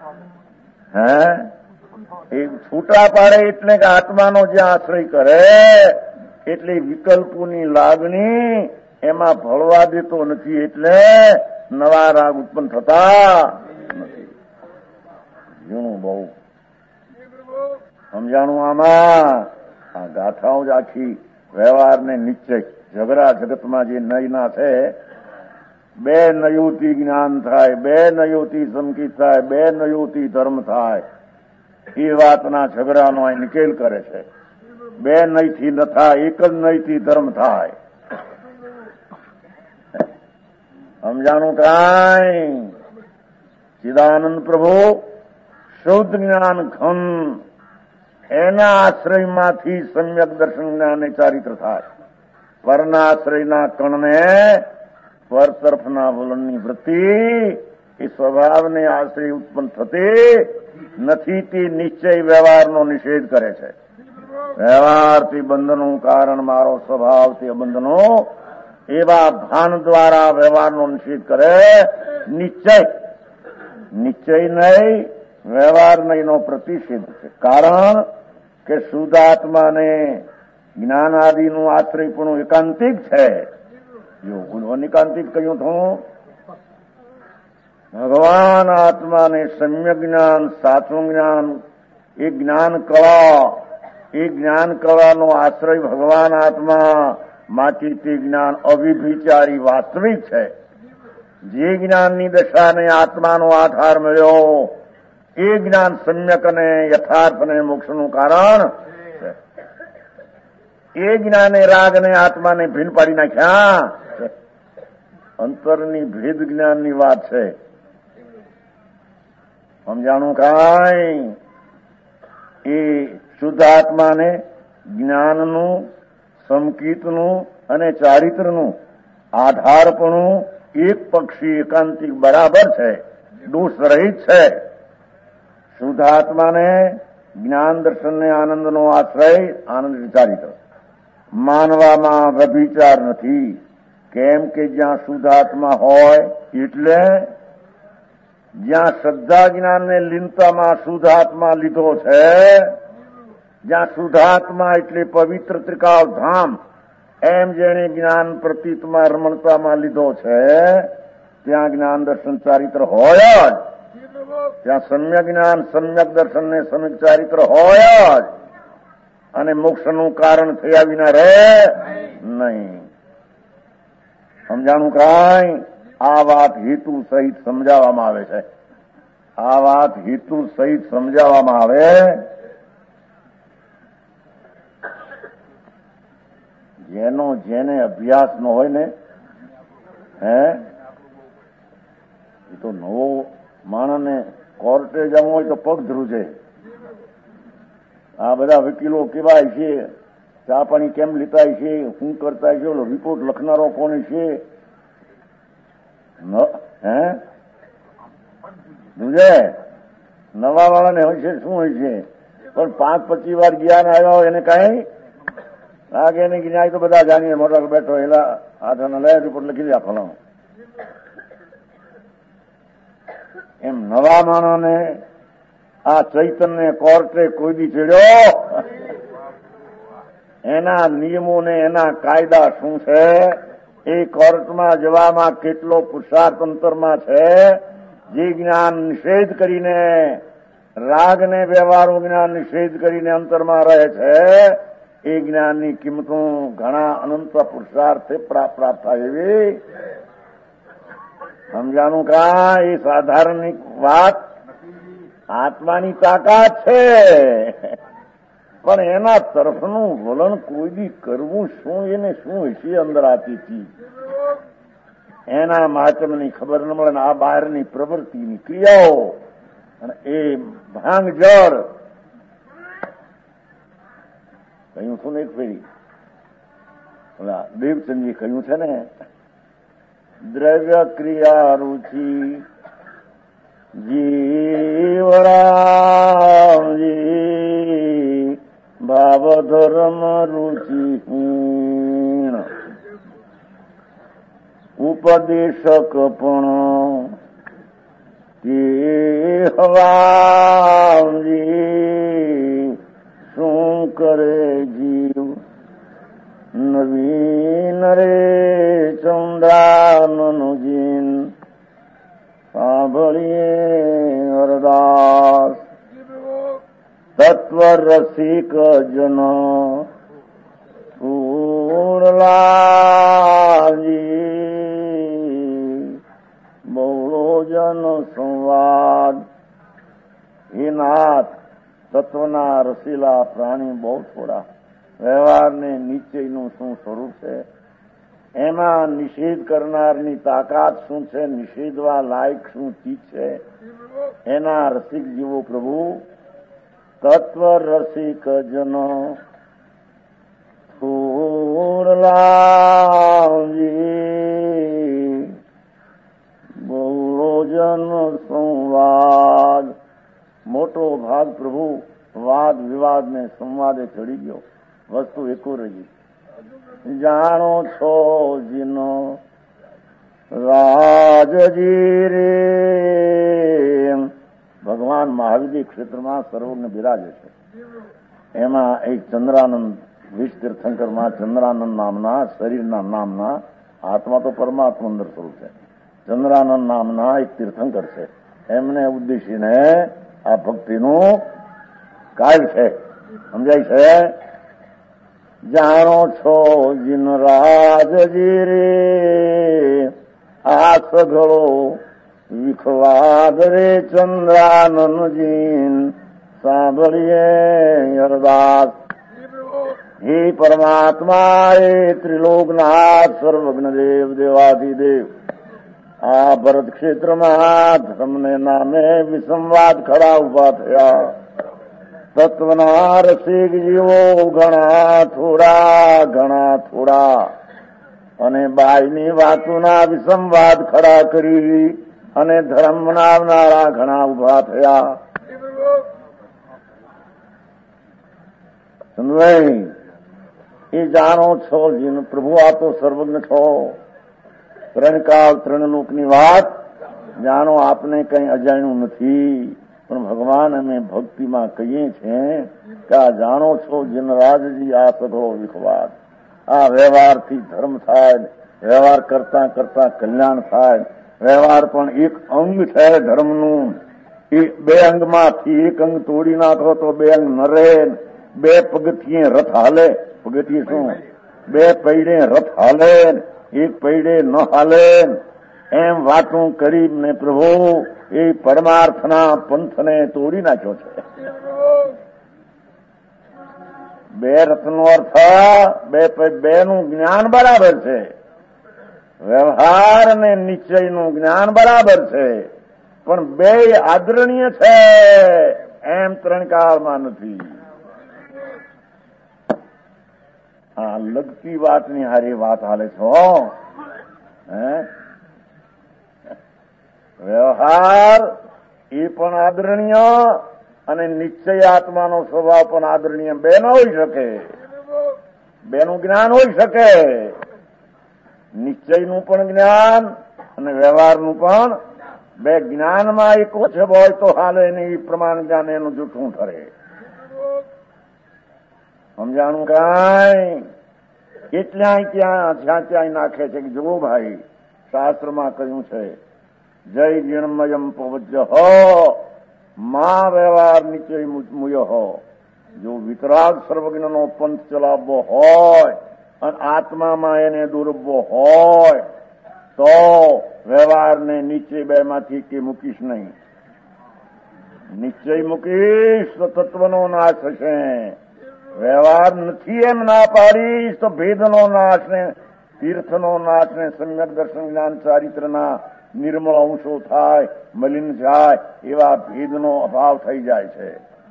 એ છૂટા પાડે એટલે કે આત્માનો જે આશ્રય કરે એટલે વિકલ્પોની લાગણી એમાં ભળવા દેતો નથી, એટલે નવા રાગ ઉત્પન્ન થતા નથી. ઝીણું બહુ સમજાણું આમાં. આ ગાથાઓ જ આખી વ્યવહારને નિશ્ચય ઝઘડા જગતમાં જે નયના છે બે નયોથી જ્ઞાન થાય, બે નયોથી સંકિત થાય, બે નયોથી ધર્મ થાય. એ વાતના ઝઘડાનો અહીં નિકેલ કરે છે. બે નયથી ન થાય, એક જ નયથી ધર્મ થાય. સમજાણું કાંઈ? ચિદાનંદ પ્રભુ શુદ્ધ જ્ઞાન ઘન, એના આશ્રયમાંથી સમ્યક દર્શન જ્ઞાને ચારિત્ર થાય. પરના આશ્રયના કણને પર તરફના વલણની વૃત્તિ એ સ્વભાવને આશ્રય ઉત્પન્ન થતી નથી. તે નિશ્ચય વ્યવહારનો નિષેધ કરે છે. વ્યવહારથી બંધનું કારણ મારો સ્વભાવ તે બંધનો, એવા ભાન દ્વારા વ્યવહારનો નિષેધ કરે. નિશ્ચય નહીં, વ્યવહાર નહીંનો પ્રતિષેધ છે. કારણ કે શુદ્ધાત્માને જ્ઞાન આદિનું આશ્રયપણું એકાંતિક છે. જો અનિકાંતિક કહ્યું હતું, ભગવાન આત્માને સમ્યક જ્ઞાન, સાચું જ્ઞાન, એ જ્ઞાન કળા, એ જ્ઞાન કળાનો આશ્રય ભગવાન આત્મા માટે તે જ્ઞાન અવિભિચારી વાસ્તવિક છે. જે જ્ઞાનની દશાને આત્માનો આધાર મળ્યો, એ જ્ઞાન સમ્યક અને યથાર્થ અને મોક્ષનું કારણ છે. એ જ્ઞાને રાગ અને આત્માને ભીન પાડી નાખ્યા. અંતરની ભેદ જ્ઞાનની વાત છે. સમજાણું કાંઈ? એ શુદ્ધ આત્માને જ્ઞાનનું, સંકિતનું અને ચારિત્રનું આધારપણું એક પક્ષી એકાંતિક બરાબર છે, દોષ રહિત છે. શુદ્ધ આત્માને જ્ઞાન દર્શનને આનંદનો આશ્રય આનંદ ચારિત્ર. માનવામાં વ્યભિચાર નથી. કેમ કે જ્યાં શુદ્ધ આત્મા હોય એટલે જ્યાં શ્રદ્ધા જ્ઞાનને લીનતામાં શુદ્ધ આત્મા લીધો છે, જ્યાં શુદ્ધ આત્મા એટલે પવિત્ર ત્રિકાળ ધામ, એમ જેને જ્ઞાન પ્રતીતમાં રમણતામાં લીધો છે, ત્યાં જ્ઞાન દર્શન ચારિત્ર હોય જ. ત્યાં સમ્યક જ્ઞાન, સમ્યક દર્શન ને સમ્યક ચારિત્ર હોય જ. અને મોક્ષનું કારણ થયા વિના રહે નહીં. સમજાણું કાંઈ? આ વાત હેતુ સહિત સમજાવવામાં આવે છે. આ વાત હેતુ સહિત સમજાવવામાં આવે. જેને અભ્યાસ ન હોય ને, એ તો નવો માણસને કોર્ટે જવું હોય તો પગ ધ્રુજે. આ બધા વકીલો કેવા છે, ચા પાણી કેમ લેતા છે, શું કરતા છે, ઓલો રિપોર્ટ લખનારો કોણ છે, ધ્રુજે. નવા વાળાને હોય છે શું હોય છે, પણ 5-25 વાર ગયા ને આવ્યા હોય એને કઈ લાગે નહીં કે ન્યાય તો બધા જાણીએ, મોટા બેઠો એલા હાથાના લે રિપોર્ટ લખી દે ફલાણું. એમ નવા માણસને આ ચૈતન્ય કોર્ટે કોઈ દી ચડ્યો, એના નિયમો ને એના કાયદા શું છે, એ કોર્ટમાં જવામાં કેટલો પુરુષાર્થ અંતરમાં છે. જે જ્ઞાન નિષેધ કરીને, રાગને વ્યવહારનું જ્ઞાન નિષેધ કરીને અંતરમાં રહે છે, એ જ્ઞાનની કિંમતો ઘણા અનંત પુરુષાર્થે પ્રાપ્ત થાય એવી. સમજાનું કા? એ સાધારણ વાત આત્માની તાકાત છે, પણ એના તરફનું વલણ કોઈ દી કરવું શું, એને શું હશે અંદર આતીથી એના મહાત્મ્યની ખબર ન મળે. આ બહારની પ્રવૃત્તિની ક્રિયાઓ અને એ ભાંગ જળ કહ્યું છું ને એક ફેરી ઓલા દેવચંદજી કહ્યું છે ને, દ્રવ્ય ક્રિયા રુચિ જીવરાજી ભાવ ધર્મ રુચિહીણ ઉપદેશક પણ તે હવાજી શું કરે જીવ નવીન રે ચંદ્રાનનુજીન સાંભળીએ અરદાસ તત્વ રસિક જન પૂર્ણલાજી સંવાદ. હે નાથ, તત્વના રસીલા પ્રાણી બહુ થોડા. વ્યવહારને નિશ્ચયનું શું સ્વરૂપ છે, એમાં નિષેધ કરનારની તાકાત શું છે, નિષેધવા લાયક શું ચીજ છે, એના રસિક જીવો પ્રભુ તત્વ રસિક જનો થોડલાજી બહુળો જન સંવાદ. મોટો ભાગ પ્રભુ વાદ વિવાદ ને સંવાદે ચડી ગયો. વસ્તુ એકો રહી. જાણો છો જીનો રાજજી રે. ભગવાન મહાવીર ક્ષેત્રમાં સર્વજ્ઞ બિરાજે છે. એમાં એક ચંદ્રાનંદ વિષ તીર્થંકરમાં ચંદ્રાનંદ નામના શરીરના નામના, આત્મા તો પરમાત્મા અંદર સ્વરૂપ છે. ચંદ્રાનંદ નામના એક તીર્થંકર છે. એમને ઉદ્દેશીને આ ભક્તિનું કાર્ય છે. સમજાય છે? જાણો છો જીન રાજજી રે આ સઘળો વિખવાદ રે ચંદ્રાનંદજીન સાંભળીએ અરદાસ. હે પરમાત્મા એ ત્રિલોકનાથ સર્વજ્ઞ દેવ દેવાધિદેવ, આ ભરત ક્ષેત્રમાં ધર્મને નામે વિસંવાદ ખડા ઉભા થયા. તત્વના રસિક જીવો ઘણા થોડા અને બાયની વાતોના વિસંવાદ ખડા કરી અને ધર્મ મનાવનારા ઘણા ઉભા થયા. સમજાય? એ જાણો છો જીન પ્રભુ આ તો સર્વજ્ઞ છો. ત્રણ કાળ ત્રણ લોકની વાત જાણો. આપને કઈ અજાણ્યું નથી. પણ ભગવાન અમે ભક્તિમાં કહીએ છીએ કે આ જાણો છો જીન રાજજી આ સઘળો વિખવાદ. આ વ્યવહારથી ધર્મ થાય, વ્યવહાર કરતા કરતા કલ્યાણ થાય. વ્યવહાર પણ એક અંગ છે ધર્મનું. એ બે અંગમાંથી એક અંગ તોડી નાખો તો બે અંગ ન રહે. બે પગથિયે રથ હાલે. પગથિયે શું? બે પૈડે રથ હાલે, એક પૈડે ન હાલે. એમ વાતું કરીને પ્રભુ એ પરમાર્થના પંથને તોડી નાખ્યો છે. બે રથનો અર્થ બે નું જ્ઞાન બરાબર છે. વ્યવહાર અને નિશ્ચયનું જ્ઞાન બરાબર છે, પણ બે આદરણીય છે એમ ત્રણ કાળમાં નથી. હા, લગતી વાતની હારી વાત હાલે છો. વ્યવહાર એ પણ આદરણીય અને નિશ્ચય આત્માનો સ્વભાવ પણ આદરણીય. બે ન હોઈ શકે. બેનું જ્ઞાન હોઈ શકે. નિશ્ચયનું પણ જ્ઞાન અને વ્યવહારનું પણ. બે જ્ઞાનમાં એક ઓછે હોય તો હાલે નહીં. એ પ્રમાણ જ્ઞાન એનું જૂઠું ઠરે. સમજાણું કાંઈ? કેટલાય જ્યાં ત્યાં નાખે છે કે જુઓ ભાઈ, શાસ્ત્રમાં કહ્યું છે જય જીણમયમ પવજ્ય હો મા વ્યવહાર નિશ્ચય મુય હો. જો વિતરાગ સર્વજ્ઞનો પંથ ચલાવવો હોય અને આત્મામાં એને દુરબવો હોય તો વ્યવહારને નિશ્ચય બે માંથી કે મૂકીશ નહીં. નિશ્ચય મૂકીશ તો તત્વનો નાશ થશે. વ્યવહાર નથી એમ ના પાડીશ તો ભેદનો નાશ ને તીર્થનો નાશ ને સમ્યક દર્શન જ્ઞાન ચારિત્રના નિર્મળ અંશો થાય, મલિન જાય, એવા ભેદનો અભાવ થઈ જાય છે.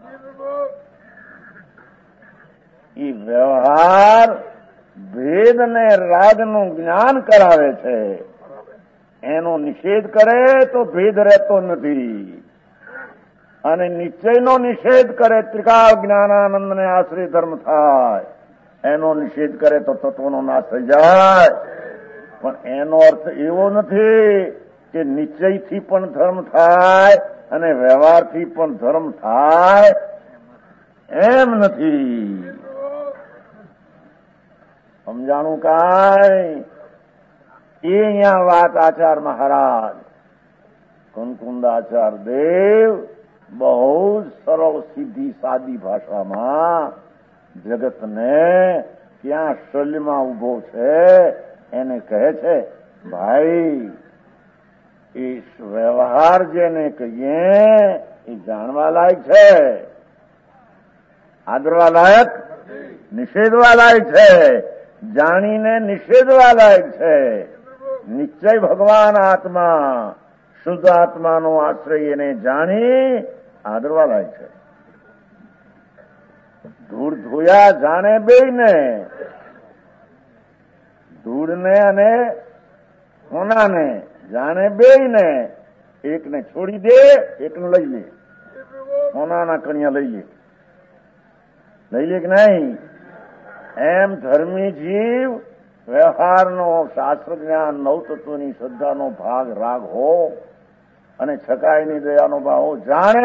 એ વ્યવહાર ભેદ ને રાગનું જ્ઞાન કરાવે છે. એનો નિષેધ કરે તો ભેદ રહેતો નથી. અને નિશ્ચયનો નિષેધ કરે ત્રિકાળ જ્ઞાનાનંદને આશ્રય ધર્મ થાય. એનો નિષેધ કરે તો તત્વનો નાશ થઈ જાય. પણ એનો અર્થ એવો નથી કે નિશ્ચયથી પણ ધર્મ થાય અને વ્યવહારથી પણ ધર્મ થાય. એમ નથી. સમજાણું કાંઈ? એ અહીંયા વાત આચાર મહારાજ કુંકુંદાચાર દેવ બહુ સરળ સીધી સાદી ભાષામાં જગતને ક્યાં શલ્યમાં ઉભો છે એને કહે છે, ભાઈ એ વ્યવહાર જેને કહીએ એ જાણવા લાયક છે, આદરવા લાયક, નિષેધવા લાયક છે, જાણીને નિષેધવા લાયક છે. નિશ્ચય ભગવાન આત્મા, શુદ્ધ આત્માનો આશ્રય એને જાણી આદરવા લાયક છે. ધૂળ ધોયા જાણે બેયને, ધૂળને અને સોનાને જાણે બેયને, એકને છોડી દે, એકને લઈ લે. સોનાના કણિયા લઈ લે કે નહીં? એમ ધર્મી જીવ વ્યવહારનો, શાસ્ત્ર જ્ઞાન, નવતત્વની શ્રદ્ધાનો ભાગ રાગ હો અને છકાઈની દયાનો ભાવ હો,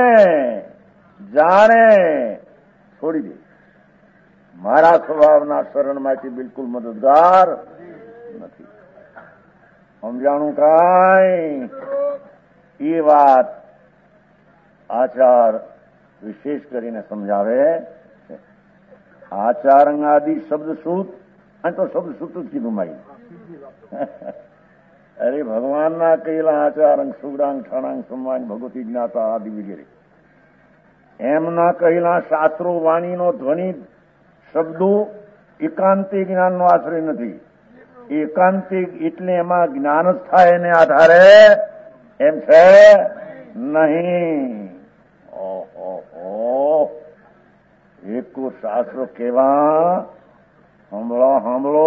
જાણે છોડી દે. મારા સ્વભાવના શરણમાંથી બિલકુલ મદદગાર નથી. સમજાણું કાંઈ? એ વાત આચાર વિશેષ કરીને સમજાવે છે. આચારંગાદિ શબ્દ સૂત, અને તો શબ્દ સૂત જ કીધું મારી. અરે ભગવાનના કહેલા આચારંગ સુગડાંગ ઠાણાંગ સંવાંગ ભગવતી જ્ઞાતા આદિ વગેરે એમના કહેલા શાસ્ત્રો વાણીનો ધ્વનિ શબ્દો એકાંતિક જ્ઞાનનો આશ્રય નથી. એકાંતિક એટલે એમાં જ્ઞાન જ થાય એને આધારે એમ છે નહીં. એક શાસ્ત્રો કેવા સાંભળો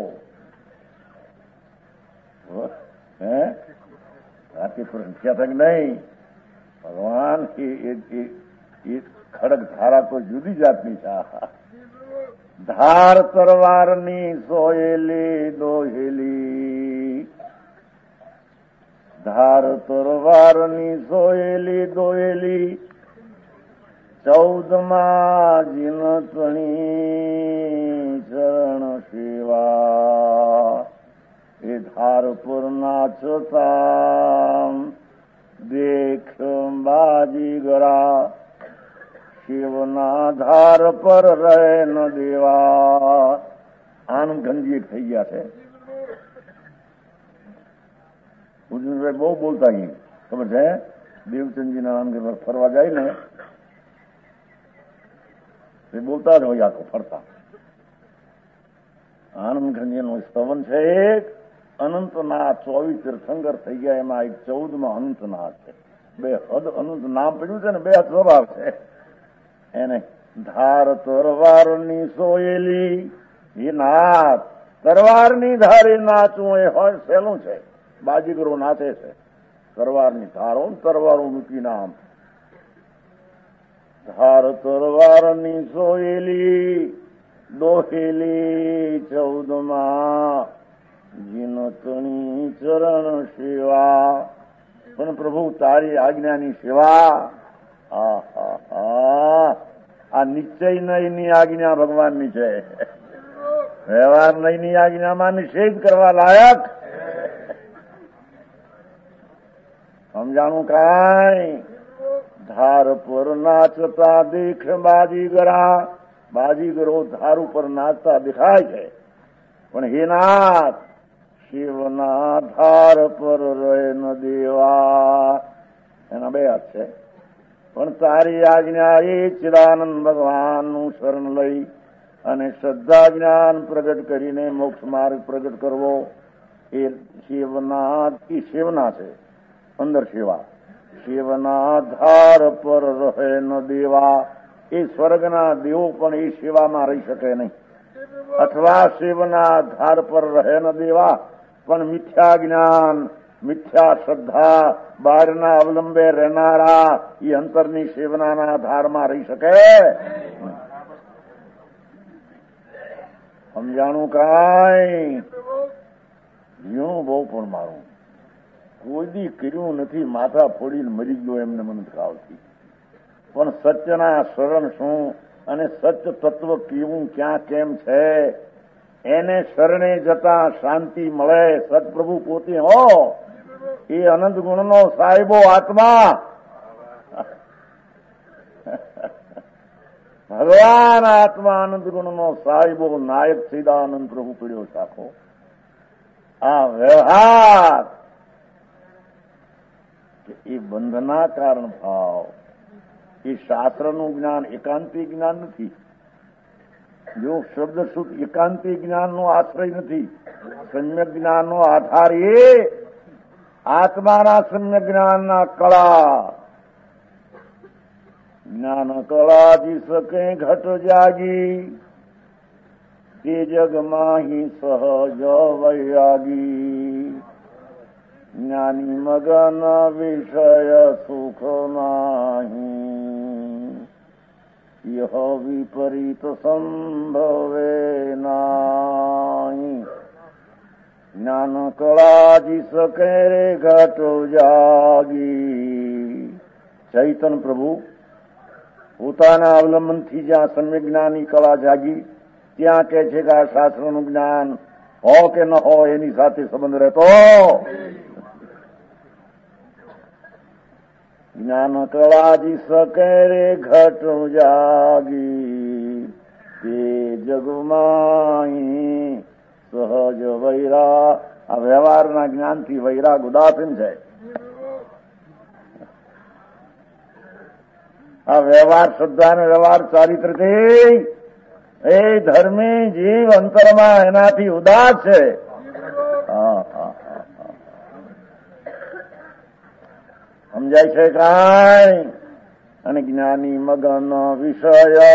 રાતી પ્રખ્યા થાય નહીં. ભગવાન એ ખડક ધારા કોઈ જુદી જાતની છે. ધાર તરવારની સોયેલી દોહેલી, ધાર તરવારની સોયેલી દોહેલી, 14માં જીનતણી ચરણ સેવા. એ ધાર પર નાચતા દેખ બાજીગરા, શિવના ધાર પર રહે ન દેવા. આનંદ ગંજી થઈ ગયા છે. ઉજવણભાઈ બહુ બોલતા અહીં ખબર છે. દેવચંદજીના નામ ફરવા જાય ને એ બોલતા જ હોય આખો ફરતા. આનંદ ગંજીનું સ્તવન છે એક અનંતનાથ. 24 તીર્થંકર થઈ ગયા, એમાં એક 14માં અનંતનાથ છે. બે હદ અનંત નામ પડ્યું છે ને, બે સ્વભાવ છે એને. ધાર તરવારની સોયેલી, એ નાથ તરવારની ધારે નાચવું એ હોય સહેલું છે. બાજીગરો નાચે છે તરવારની ધારો, તરવારો મૂકી નામ. ધાર તરવારની સોયેલી દોહેલી, 14માં જીનતણી ચરણ સેવા. પણ પ્રભુ તારી આજ્ઞાની સેવા. આ નિશ્ચય નયની આજ્ઞા ભગવાનની છે. વ્યવહાર નયની આજ્ઞામાં નિષેધ કરવા લાયક. સમજાણું કાંઈ? ધાર પર નાચતા દેખ બાજીગરા. બાજીગરો ધાર ઉપર નાચતા દેખાય છે, પણ હે નાથ શિવના ધાર પર રહે ન દેવા. એના બે હાથ છે. પણ તારી આજ્ઞા એ ચિદાનંદ ભગવાનનું શરણ લઈ અને શ્રદ્ધા જ્ઞાન પ્રગટ કરીને મોક્ષ માર્ગ પ્રગટ કરવો એ શિવના છે. અંદર સેવા. શિવના ધાર પર રહે ન દેવા. એ સ્વર્ગના દેવો પણ એ સેવામાં રહી શકે નહીં. અથવા શિવના ધાર પર રહે ન દેવા પણ મિથ્યા જ્ઞાન, મિથ્યા શ્રદ્ધા, બહારના અવલંબે રહેનારા એ અંતરની શિવના ધારમાં રહી શકે. સમજાણું કાંઈ? જીણું બહુ પણ મારું કોઈ દી કર્યું નથી. માથા ફોડીને મરી ગયો એમને મને ખાવતી. પણ સત્યના શરણ શું અને સત્ય તત્વ કેવું ક્યાં કેમ છે એને શરણે જતા શાંતિ મળે. સદપ્રભુ પોતે હો એ અનંત ગુણનો સાહેબો આત્મા. ભગવાન આત્મા અનંત ગુણનો સાહેબો નાયક સૈદાનંદ પ્રભુ પીડ્યો શાખો. આ વ્યવહાર કે એ બંધના કારણ ભાવ. એ શાસ્ત્રનું જ્ઞાન એકાંતિક જ્ઞાન નથી. જો શબ્દ શુદ્ધ એકાંતિક જ્ઞાનનો આશ્રય નથી. સમ્યક જ્ઞાનનો આધાર એ આત્માના સમ્યક જ્ઞાનના કળા. જ્ઞાન કળા જી શકે ઘટ જાગી, તે જગમાહી સહજ વૈરાગી. જ્ઞાની મગન વિષય સુખ નાહી, યહ વિપરીત સંભવે નાહી. જ્ઞાન કળા જી શકે રે ઘટ જાગી. ચૈતન્ય પ્રભુ પોતાના અવલંબનથી જ્યાં સમ્યક જ્ઞાનની કળા જાગી ત્યાં કહે છે કે આ શાસ્ત્રનું જ્ઞાન હો કે ન હો એની સાથે સંબંધ રહેતો. જ્ઞાન કળાજી શકે રે ઘટ જાગી, તે જગમાહી સહજ વૈરા. આ વ્યવહારના જ્ઞાનથી વૈરાગ ઉદાસીન છે. આ વ્યવહાર શ્રદ્ધા અને વ્યવહાર ચારિત્રથી એ ધર્મી જીવ અંતરમાં એનાથી ઉદાસ છે. સમજાય છે કાંઈ? અને જ્ઞાની મગન વિષય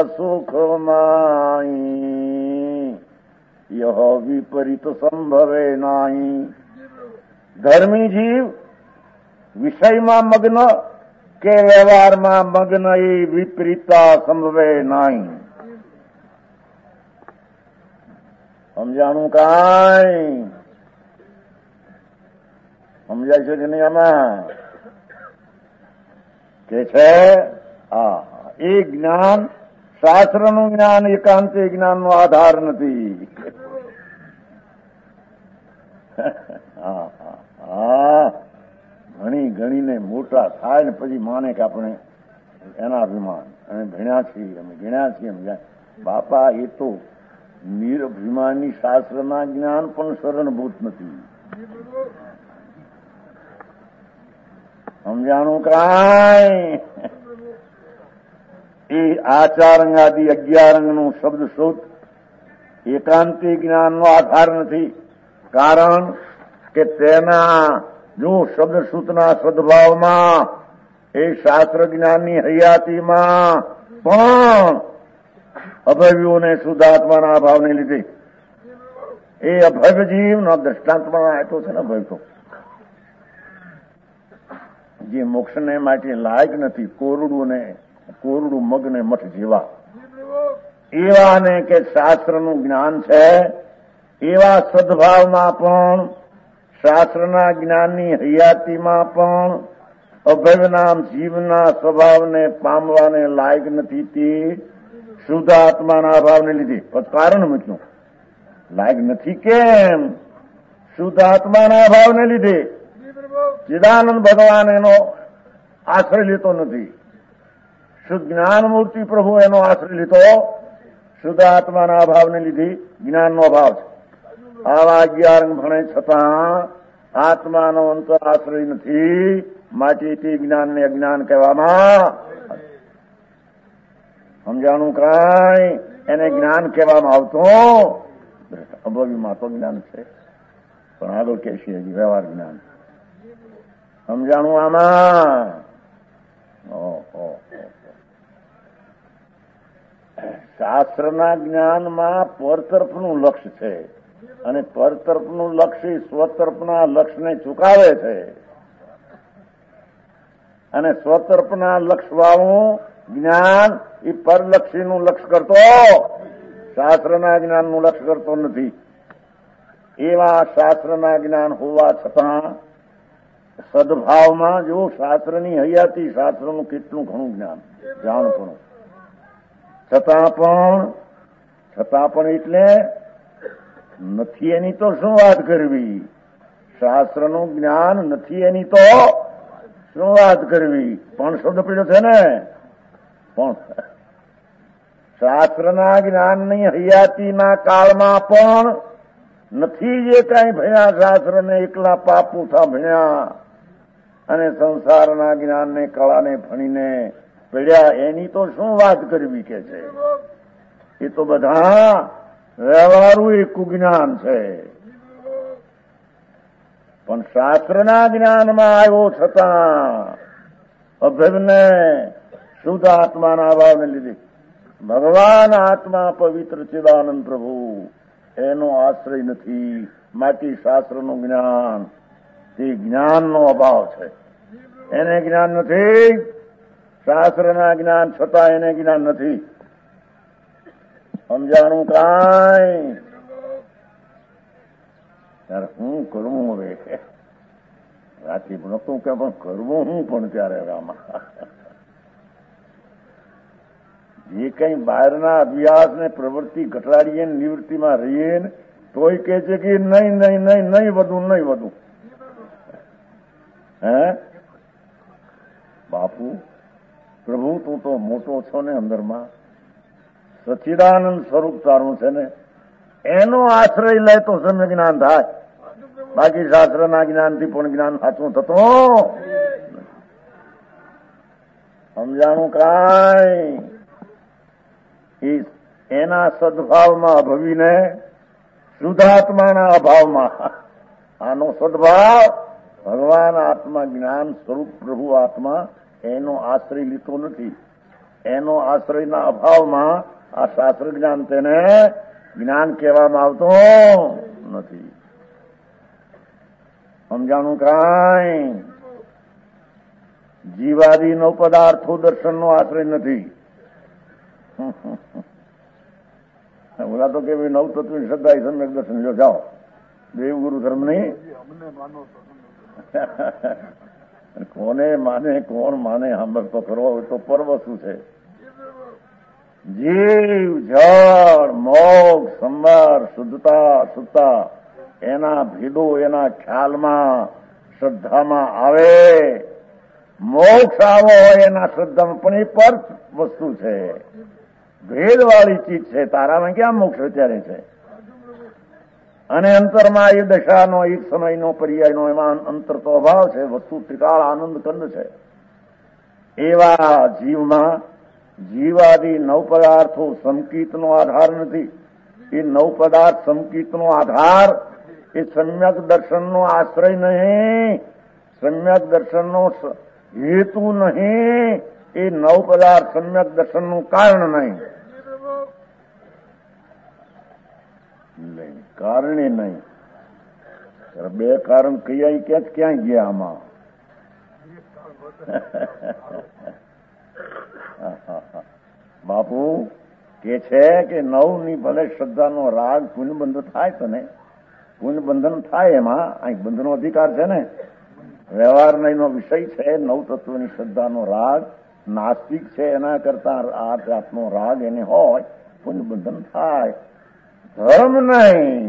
સુખમાઈ, યહ વિપરીત સંભવે નાહી. ધર્મી જીવ વિષયમાં મગ્ન કે વ્યવહારમાં મગ્ન એ વિપરીતા સંભવે નાહી. સમજાણું કાંઈ? સમજાય છે કે નહીં? આમાં કે છે એ જ્ઞાન શાસ્ત્રનું જ્ઞાન એકાંતિક જ્ઞાનનો આધાર નથી. ઘણી ગણીને મોટા થાય ને પછી માને કે આપણે એના અભિમાન અમે ભણ્યા છીએ, અમે ગણ્યા છીએ, અમે બાપા એ તો નિરભિમાની શાસ્ત્રના જ્ઞાન પણ શરણભૂત નથી. સમજાણું કાંઈ? એ આચાર અંગાદી 11 અંગનું શબ્દ શુદ્ધ એકાંતિક જ્ઞાનનો આધાર નથી. કારણ કે તેના જો શબ્દ શુદ્ધના સદભાવમાં એ શાસ્ત્ર જ્ઞાનની હયાતીમાં પણ અભવ્યોને શુદ્ધાત્માના અભાવને લીધે એ અભવ્ય જીવનો દ્રષ્ટાંતમાં આપ્યો છે ને. અભવ્ય તો જે મોક્ષને માટે લાયક નથી, કોરડું મગને મઠ જેવા, એવાને કે શાસ્ત્રનું જ્ઞાન છે એવા સદભાવમાં પણ શાસ્ત્રના જ્ઞાનની હયાતીમાં પણ અભયનામ જીવના સ્વભાવને પામવાને લાયક નથી. તે શુદ્ધ આત્માના અભાવને લીધે. કારણ મૂક્યું લાયક નથી કેમ? શુદ્ધ આત્માના અભાવને લીધે ચિદાનંદ ભગવાન એનો આશ્રય લેતો નથી. શુદ્ધ જ્ઞાન મૂર્તિ પ્રભુ એનો આશ્રય લીધો શુદ્ધ આત્માના અભાવને લીધે જ્ઞાનનો અભાવ છે. આવા 11 ભણે છતાં આત્માનો અંતર આશ્રય નથી, માટે તે જ્ઞાનને અજ્ઞાન કહેવામાં. સમજાણું કાંઈ? એને જ્ઞાન કહેવામાં આવતો. અભવ્યમાં તો જ્ઞાન છે પણ આગળ કે છે હજી વ્યવહાર જ્ઞાન. સમજાણું આમાં? શાસ્ત્રના જ્ઞાનમાં પરતરફનું લક્ષ્ય છે અને પરતરફનું લક્ષ્ય સ્વતરફના લક્ષ્યને ચૂકાવે છે. અને સ્વતરફના લક્ષ્યવાળું જ્ઞાન એ પરલક્ષીનું લક્ષ્ય કરતો, શાસ્ત્રના જ્ઞાનનું લક્ષ્ય કરતો નથી. એવા શાસ્ત્રના જ્ઞાન હોવા છતાં સદભાવમાં જો શાસ્ત્રની હયાતી, શાસ્ત્રનું કેટલું ઘણું જ્ઞાન જાણપણું છતાં પણ એટલે નથી એની તો શું વાત કરવી? શાસ્ત્રનું જ્ઞાન નથી એની તો શું વાત કરવી? પણ શબ્દ પીડ્યો છે ને. પણ શાસ્ત્રના જ્ઞાનની હયાતીના કાળમાં પણ નથી જે કાંઈ ભણ્યા શાસ્ત્રને એકલા પાપ પૂઠા ભણ્યા અને સંસારના જ્ઞાનને કળાને ભણીને પડ્યા એની તો શું વાત કરવી કે છે. એ તો બધા વ્યવહારું એક જ્ઞાન છે. પણ શાસ્ત્રના જ્ઞાનમાં આવ્યો છતાં અભિન્ને શુદ્ધ આત્માના ભાવને લીધે ભગવાન આત્મા પવિત્ર ચિદાનંદ પ્રભુ એનો આશ્રય નથી. માટે શાસ્ત્રનું જ્ઞાન તે જ્ઞાનનો અભાવ છે. એને જ્ઞાન નથી. શાસ્ત્રના જ્ઞાન છતાં એને જ્ઞાન નથી. સમજાણું કાંઈ? ત્યારે હું કરવું હવે રાતે નતું કે પણ કરવું હું પણ ત્યારે આમાં જે કઈ બહારના અભ્યાસ ને પ્રવૃત્તિ ઘટાડીએ નિવૃત્તિમાં રહીએ ને તોય કે છે કે નહીં નહીં નહીં નહીં વધુ નહીં વધુ. હે બાપુ પ્રભુ તું તો મોટો છો ને અંદરમાં સચ્ચિદાનંદ સ્વરૂપ તારું છે ને એનો આશ્રય લે તો સમ્ય જ્ઞાન થાય. બાકી શાસ્ત્રના જ્ઞાનથી પણ જ્ઞાન સાચું થતું સમજાણું કાંઈ? એના સદભાવમાં અભવીને શુદ્ધાત્માના અભાવમાં આનો સદભાવ ભગવાન આત્મા જ્ઞાન સ્વરૂપ પ્રભુ આત્મા એનો આશ્રય લીધો નથી. એનો આશ્રયના અભાવમાં આ શાસ્ત્ર જ્ઞાન તેને જ્ઞાન કહેવામાં આવતું નથી. સમજાણું કાંઈ? જીવાદી નવ પદાર્થો દર્શનનો આશ્રય નથી. ઓલા તો કે નવ તત્વની શ્રદ્ધા સમ્યક દર્શન જો જાઓ દેવગુરુ ધર્મ નહીં. કોને માને કોણ માને સાંભળતો કરવો હોય તો પર્વ શું છે? જીવ જળ મોક્ષ સંભાર શુદ્ધતા શુદ્ધતા એના ભેદો એના ખ્યાલમાં શ્રદ્ધામાં આવે. મોક્ષ આવો હોય એના શ્રદ્ધામાં પણ એ પર વસ્તુ છે. ભેદવાળી ચીજ છે. તારામાં ક્યાં મોક્ષ અત્યારે છે? અને અંતરમાં એ દશાનો એક સમયનો પર્યાયનો એમાં અંતર તો અભાવ છે. વસ્તુ ત્રિકાળ આનંદ કંદ છે. એવા જીવમાં જીવાદી નવ પદાર્થો સંકિતનો આધાર નથી. એ નવ પદાર્થ સંકિતનો આધાર એ સમ્યક દર્શનનો આશ્રય નહીં. સમ્યક દર્શનનો હેતુ નહીં. એ નવ પદાર્થ સમ્યક દર્શનનું કારણ નહીં. કારણે નહીં. બે કારણ કયા ક્યાં ગયા આમાં? બાપુ કે છે કે નવની ભલે શ્રદ્ધાનો રાગ પુણ્યબંધ થાય તને પુણ્યબંધન થાય એમાં અહીં બંધનો અધિકાર છે ને વ્યવહારનો એનો વિષય છે. નવ તત્વની શ્રદ્ધાનો રાગ નાસ્તિક છે એના કરતા આ જાતનો રાગ એને હોય પુણ્યબંધન થાય. ધર્મ નહીં.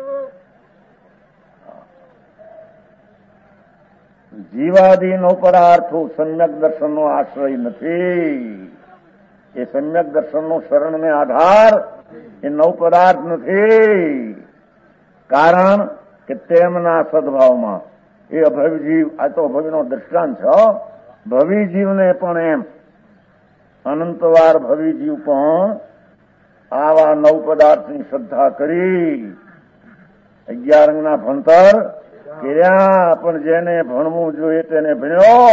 જીવાદી નવ પદાર્થો સમ્યક દર્શનનો આશ્રય નથી. એ સમ્યક દર્શનનો શરણને આધાર એ નવ પદાર્થ નથી. કારણ કે તેમના સદભાવમાં એ અભવી જીવ આ તો અભવીનો દ્રષ્ટાંત છે. ભવી જીવને પણ એમ અનંતવાર ભવી જીવ પણ આવા નવ પદાર્થની શ્રદ્ધા કરી 11 અંગના ભણતર કર્યા પણ જેને ભણવું જોઈએ તેને ભણ્યો.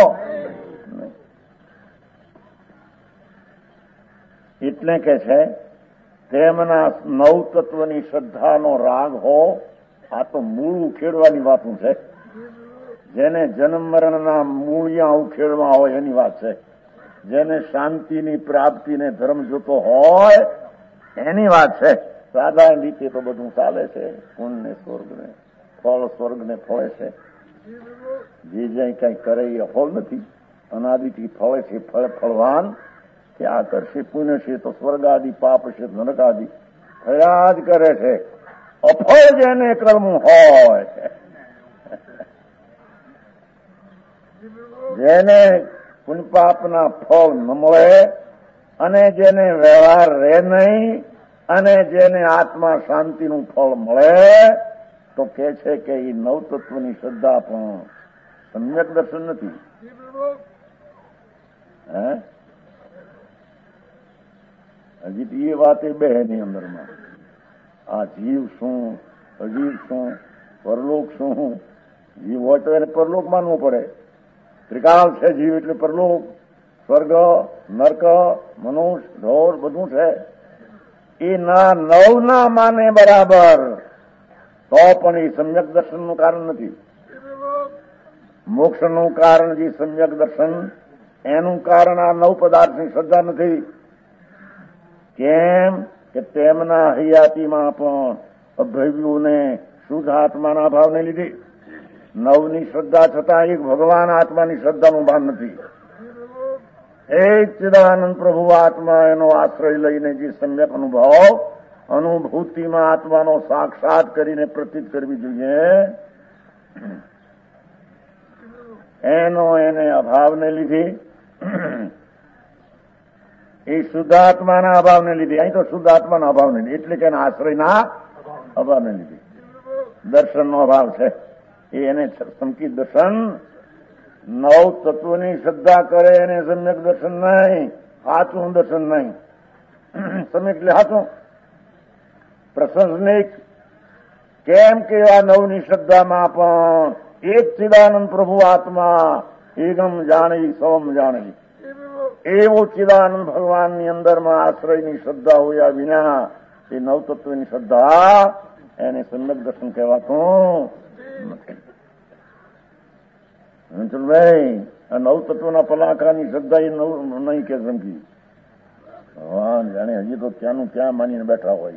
એટલે કે છે તેમના નવ તત્વની શ્રદ્ધાનો રાગ હો. આ તો મૂળ ઉખેડવાની વાતું છે. જેને જન્મ મરણના મૂળિયા ઉખેડવા હોય એની વાત છે. જેને શાંતિની પ્રાપ્તિને ધર્મ જોતો હોય એની વાત છે. સાધારણ રીતે તો બધું ચાલે છે. પુણ્ય સ્વર્ગને ફળ સ્વર્ગને ફળે છે. જે જ્યાં કઈ કરે એ ફળ નથી. અનાદિથી ફળે છે. ફળવાન કે આ કરશે પુણ્ય છે તો સ્વર્ગ આદિ પાપ છે નરક આદિ થયા જ કરે છે. અફળ જેને કરવું હોય જેને પુણ્ય પાપના ફળ ન મળે અને જેને વ્યવહાર રહે નહીં અને જેને આત્મા શાંતિનું ફળ મળે તો કે છે કે એ નવ તત્વની શ્રદ્ધા પણ સમ્યક દર્શન નથી. હે હજી એ વાત એ બે એની અંદરમાં આ જીવ શું, અજીવ શું, પરલોક શું. જીવ હોય તો એને પરલોક માનવું પડે. ત્રિકાલ છે જીવ એટલે પરલોક, સ્વર્ગ, નર્ક, મનુષ્ય, ઢોર બધું છે. એ નવ ના માને બરાબર તો પણ એ સમ્યક દર્શનનું કારણ નથી. મોક્ષનું કારણ જે સમ્યક દર્શન, એનું કારણ આ નવ પદાર્થની શ્રદ્ધા નથી. કેમ કે તેમના હૈયાતીમાં પણ અભયવ્યુને શુદ્ધ આત્માના ભાવને લીધે નવની શ્રદ્ધા છતાં એક ભગવાન આત્માની શ્રદ્ધાનું ભાન નથી. એક ચિદાનંદ પ્રભુ આત્મા એનો આશ્રય લઈને જે સમ્યક અનુભૂતિમાં આત્માનો સાક્ષાત કરીને પ્રતીત કરવી જોઈએ, એનો એને અભાવને લીધે, એ શુદ્ધાત્માના અભાવને લીધે, અહીં તો શુદ્ધાત્માના અભાવને લીધે એટલે કે એના આશ્રયના અભાવને લીધે દર્શનનો અભાવ છે. એને સંકિત દર્શન, નવ તત્વની શ્રદ્ધા કરે એને સમ્યક દર્શન નહીં, સાચું દર્શન નહીં. સમ્યક એટલે સાચું પ્રશંસનિક. કેમ કે આ નવની શ્રદ્ધામાં પણ એક ચિદાનંદ પ્રભુ આત્મા એકમ જાણી સવમ જાણી એવો ચિદાનંદ ભગવાનની અંદરમાં આશ્રયની શ્રદ્ધા હોયા વિના એ નવતત્વની શ્રદ્ધા એને સમ્યક દર્શન કહેવાતું નથી. ભાઈ આ નવતત્વના પલાકાની શ્રદ્ધા એ નહીં કે સમજી ભગવાન જાણે હજી તો ત્યાંનું ત્યાં માનીને બેઠા હોય.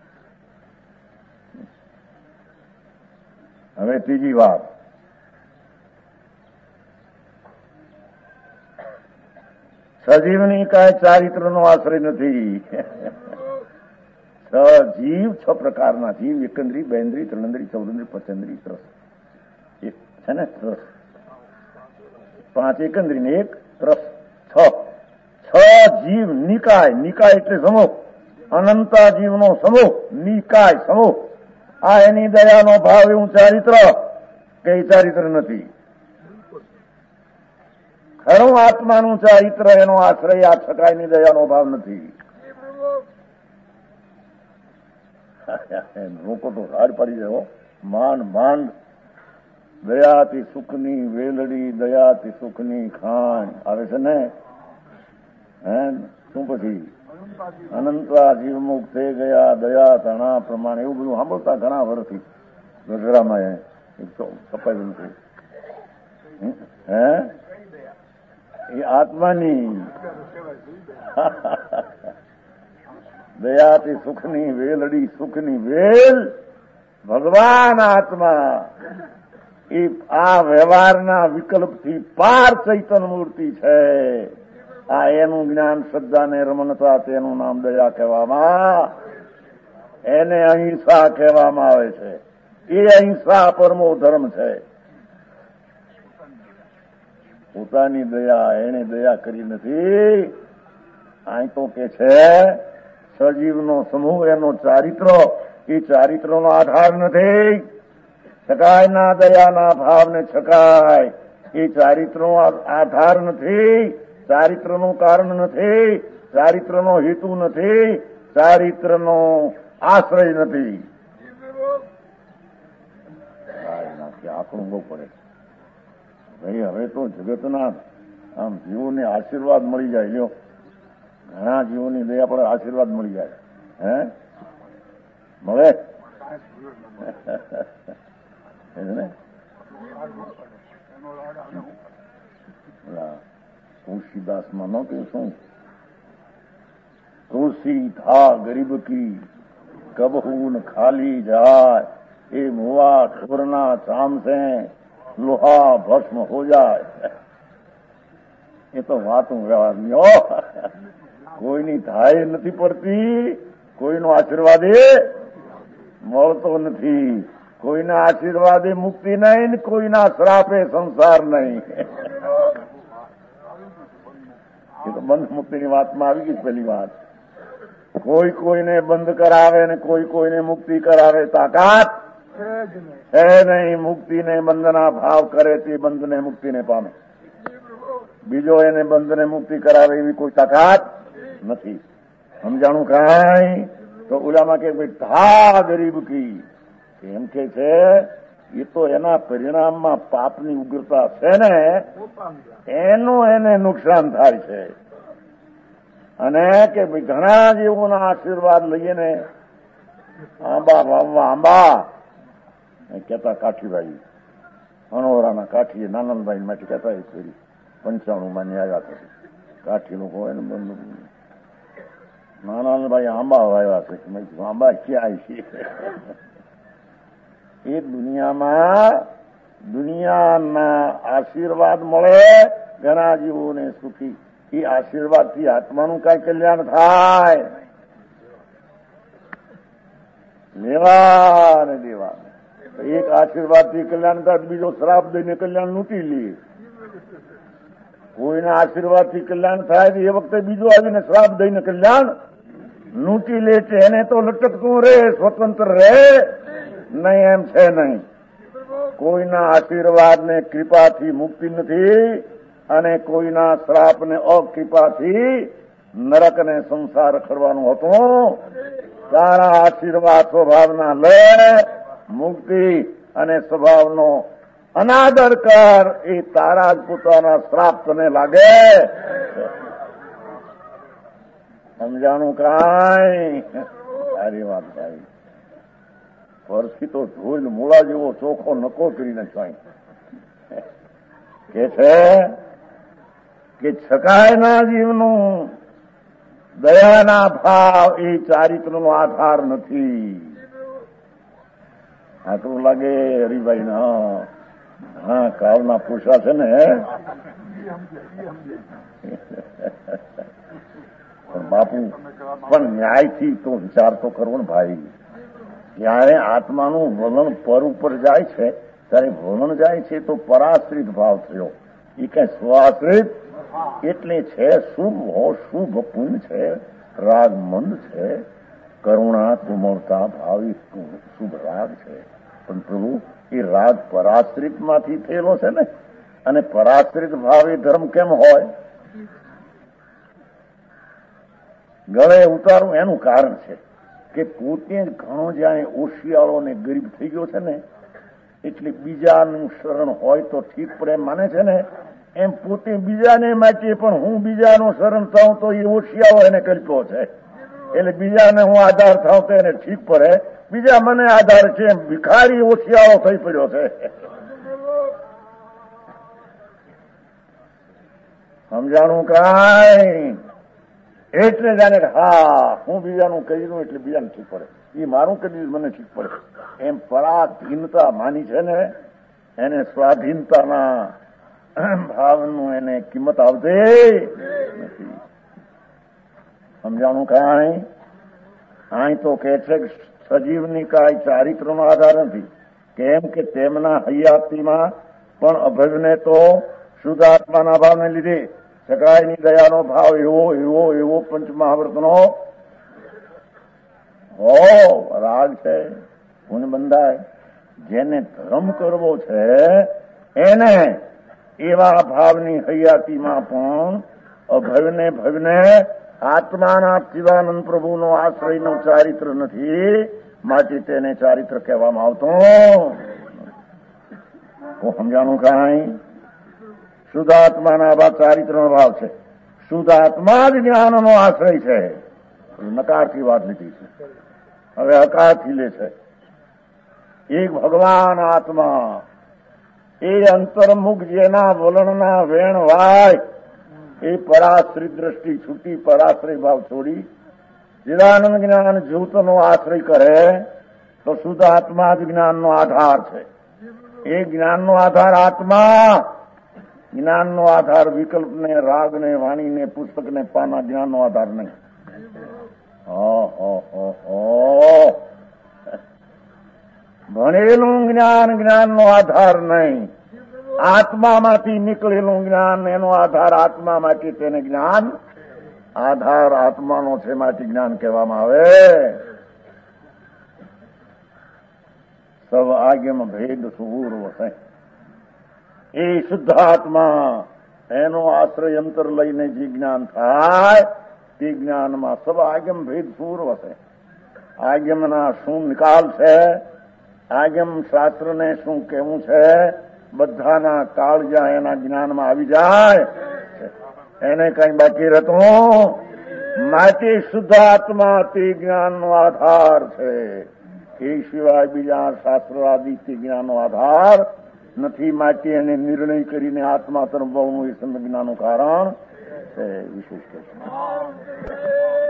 હવે ત્રીજી વાત, સજીવની કાંઈ ચારિત્રનો આશ્રય નથી. જીવ 6 પ્રકારના જીવ, એકંદ્રી, બેન્દ્રી, ત્રણેન્દ્રી, ચૌદંદ્રી, પંચેન્દ્રી, ત્રસ છે ને. ત્રસ 5 એકંદ્રી ને 1 ત્રસ, 6 જીવ. નિકાય, નિકાય એટલે સમૂહ, અનંતા જીવનો સમૂહ, નિકાય સમૂહ. આ એની દયાનો ભાવ એવું ચારિત્ર કે એ ચારિત્ર નથી. ખરું આત્માનું ચારિત્ર એનો આશ્રય આ છકાયની દયાનો ભાવ નથી. લોકો તો રાડ પાડી જાય. માંડ માંડ દયાથી સુખની વેલડી, દયાથી સુખની ખાણ આવે છે ને. શું પછી અનંતા જીવ મુક્ત થઈ ગયા, દયા તણા પ્રમાણે એવું બધું સાંભળતા ઘણા વર્ષથી ગજરામાં સપાઈ નથી. એ આત્માની દયાથી સુખની વેલડી, સુખની વેલ ભગવાન આત્મા. એ આ વ્યવહારના વિકલ્પથી પાર ચૈતન્ય મૂર્તિ છે. આ એનું જ્ઞાન, શ્રદ્ધા ને રમણતા, તેનું નામ દયા કહેવામાં, એને અહિંસા કહેવામાં આવે છે. એ અહિંસા પરમો ધર્મ છે. પોતાની દયા એને દયા કરી નથી. અહીં તો કે છે સજીવનો સમૂહ એનો ચારિત્ર, એ ચારિત્રનો આધાર નથી. છકાયના દયાના ભાવને છકાય એ ચારિત્રનો આધાર નથી, ચારિત્રનું કારણ નથી, ચારિત્રનો હેતુ નથી, ચારિત્રનો આશ્રય નથી. આંકડું બહુ પડે ભાઈ. હવે તો જગતના આમ જીવોને આશીર્વાદ મળી જાય. લ્યો, ઘણા જીવોની દયા પર આશીર્વાદ મળી જાય. મળે ને. તુલસીદાસમાં ન કહ્યું શું? તુલસી થા ગરીબ કી કબહૂન ખાલી જાય, એ મુવા ઠોરના ચામ સે લોહા ભસ્મ હો જાય. એ તો વાતું વ્યવહારની. કોઈની થાય નથી પડતી, કોઈનો આશીર્વાદ એ મળતો નથી. કોઈના આશીર્વાદે મુક્તિ નહીં, કોઈના શ્રાપે સંસાર નહીં. એ તો બંધ મુક્તિની વાતમાં આવી ગઈ પહેલી વાત. કોઈ કોઈને બંધ કરાવે ને કોઈ કોઈને મુક્તિ કરાવે તાકાત છે નહીં. મુક્તિને બંધના ભાવ કરે તે બંધને મુક્તિને પામે. બીજો એને બંધને મુક્તિ કરાવે એવી કોઈ તાકાત નથી. સમજાણું કાંઈ? તો ઓલામાં કે ભાઈ ધા ગરીબ કી એમ કે છે એ તો એના પરિણામમાં પાપની ઉગ્રતા છે ને એનું એને નુકસાન થાય છે. અને કે ભાઈ ઘણા જીવોના આશીર્વાદ લઈએ ને આંબા વાવવા આંબા કહેતા કાઠીભાઈ અનોરાના કાઠીએ નાનંદભાઈ માટે કહેતા એ ફેરી 95 માં આવ્યા થશે કાઠીનું હોય ને બંધ નાનંદભાઈ આંબા વાવ્યા છે. આંબા ક્યાં છે? એ દુનિયાના આશીર્વાદ મળે ઘણા જીવોને સુખી. એ આશીર્વાદથી આત્માનું કઈ કલ્યાણ થાય? લેવા ને દેવા. એક આશીર્વાદથી કલ્યાણ થાય, બીજો શ્રાપ દઈને કલ્યાણ લૂંટી લે. કોઈના આશીર્વાદથી કલ્યાણ થાય તો એ વખતે બીજો આવીને શ્રાપ દઈને કલ્યાણ લૂંટી લે છે. એને તો લટકતું રહે, સ્વતંત્ર રહે નહીં એમ છે નહીં. કોઈના આશીર્વાદ ને કૃપાથી મુક્તિ નથી અને કોઈના શ્રાપ ને અકૃપાથી નરક ને સંસાર કરવાનું હતું. તારા આશીર્વાદ સ્વભાવના લે, મુક્તિ અને સ્વભાવનો અનાદર કર, એ તારા જ પોતાના શ્રાપ તને લાગે. સમજાણું કાંઈ? સારી વાત ભાઈ. પરથી તો ધોઈને મૂળા જેવો ચોખ્ખો નકો કરીને સ્વાઈ કે છે કે છકાયના જીવનું દયાના ભાવ એ ચારિત્રનો આધાર નથી. આટલું લાગે હરિભાઈ ને? હા કાળના પૂછા છે ને પણ બાપુ પણ ન્યાયથી તો વિચાર તો કરવો ને ભાઈ. જયારે આત્માનું વલણ પર ઉપર જાય છે ત્યારે વલણ જાય છે તો પરાશ્રિત ભાવ થયો. એ કઈ સ્વાશ્રિત એટલે છે શુભ પુણ્ય છે, રાગ મંદ છે, કરુણા કુમળતા ભાવ એ શુભ રાગ છે. પણ પ્રભુ એ રાગ પરાશ્રિત માંથી થયેલો છે ને, અને પરાશ્રિત ભાવ એ ધર્મ કેમ હોય? ગળે ઉતારવું એનું કારણ છે કે પોતે જ ઘણો જાણે ઓશિયાળો ને ગરીબ થઈ ગયો છે ને, એટલે બીજાનું શરણ હોય તો ઠીક પડે એમ માને છે ને. એમ પોતે બીજાને માટે પણ હું બીજાનું શરણ થાઉં તો એ ઓશિયાળો એને કલ્પ્યો છે. એટલે બીજાને હું આધાર થાઉં તો એને ઠીક પડે, બીજા મને આધાર છે એમ ભિખારી ઓશિયાળો થઈ પડ્યો છે. સમજાણું કાંઈ? એટલે જાણે હા હું બીજાનું કહી દઉં એટલે બીજાને ઠીક પડે, એ મારું કરી મને ઠીક પડે એમ પરાધીનતા માની છે ને, એને સ્વાધીનતાના ભાવનું એને કિંમત આવતી નથી. સમજાણું કાંઈ? અહીં તો કે છે સજીવની કાંઈ ચારિત્રનો આધાર નથી. કેમ કે તેમના હયાતીમાં પણ અભયને તો શુદ્ધાત્માના ભાવને લીધે સકાયની દયાનો ભાવ એવો પંચમહાવ્રતનો રાગ છે. પુણ્ય બંધાય. જેને ધર્મ કરવો છે એને એવા ભાવની હયાતીમાં પણ અભયને ભયને આત્માના શિવાનંદ પ્રભુનો આશ્રયનું ચારિત્ર નથી, માટે તેને ચારિત્ર કહેવામાં આવતું. સમજાણું કાંઈ? શુદ્ધાત્માના ચારિત્રનો ભાવ છે. શુદ્ધાત્મા જ જ્ઞાનનો આશ્રય છે. નકારથી વાત લીધી છે, હવે હકારથી લે છે. એક ભગવાન આત્મા એ અંતર્મુખ જેના વલણના વેણ વાય એ પરાશ્રિત દ્રષ્ટિ છૂટી, પરાશ્રય ભાવ છોડી ચિદાનંદ જ્ઞાન જ્યોતનો આશ્રય કરે તો શુદ્ધ આત્મા જ જ્ઞાનનો આધાર છે. એ જ્ઞાનનો આધાર આત્મા, જ્ઞાનનો આધાર વિકલ્પને, રાગને, વાણીને, પુસ્તકને, પાના જ્ઞાનનો આધાર નહીં. ભણેલું જ્ઞાન જ્ઞાનનો આધાર નહીં. આત્મામાંથી નીકળેલું જ્ઞાન એનો આધાર આત્મામાંથી, તેને જ્ઞાન આધાર આત્માનો છે, માંથી જ્ઞાન કહેવામાં આવે. સબ આગમ ભેદ સુર વસે. એ શુદ્ધાત્મા એનો આશ્રય અંતર લઈને જે જ્ઞાન થાય તે જ્ઞાનમાં સબ આગમ ભેદ સુર વસે. આગમના શું નિકાલ છે, આગમ શાસ્ત્રને શું કહેવું છે, બધાના કાળજા એના જ્ઞાનમાં આવી જાય, એને કઈ બાકી રહેતું. માટે શુદ્ધ આત્મા તે જ્ઞાનનો આધાર છે. એ સિવાય બીજા શાસ્ત્ર આદિ તે જ્ઞાનનો આધાર નથી. માટે એને નિર્ણય કરીને આત્મા તરફ વળવું એ સંજ્ઞાનું કારણ છે. વિશેષ કહે છે.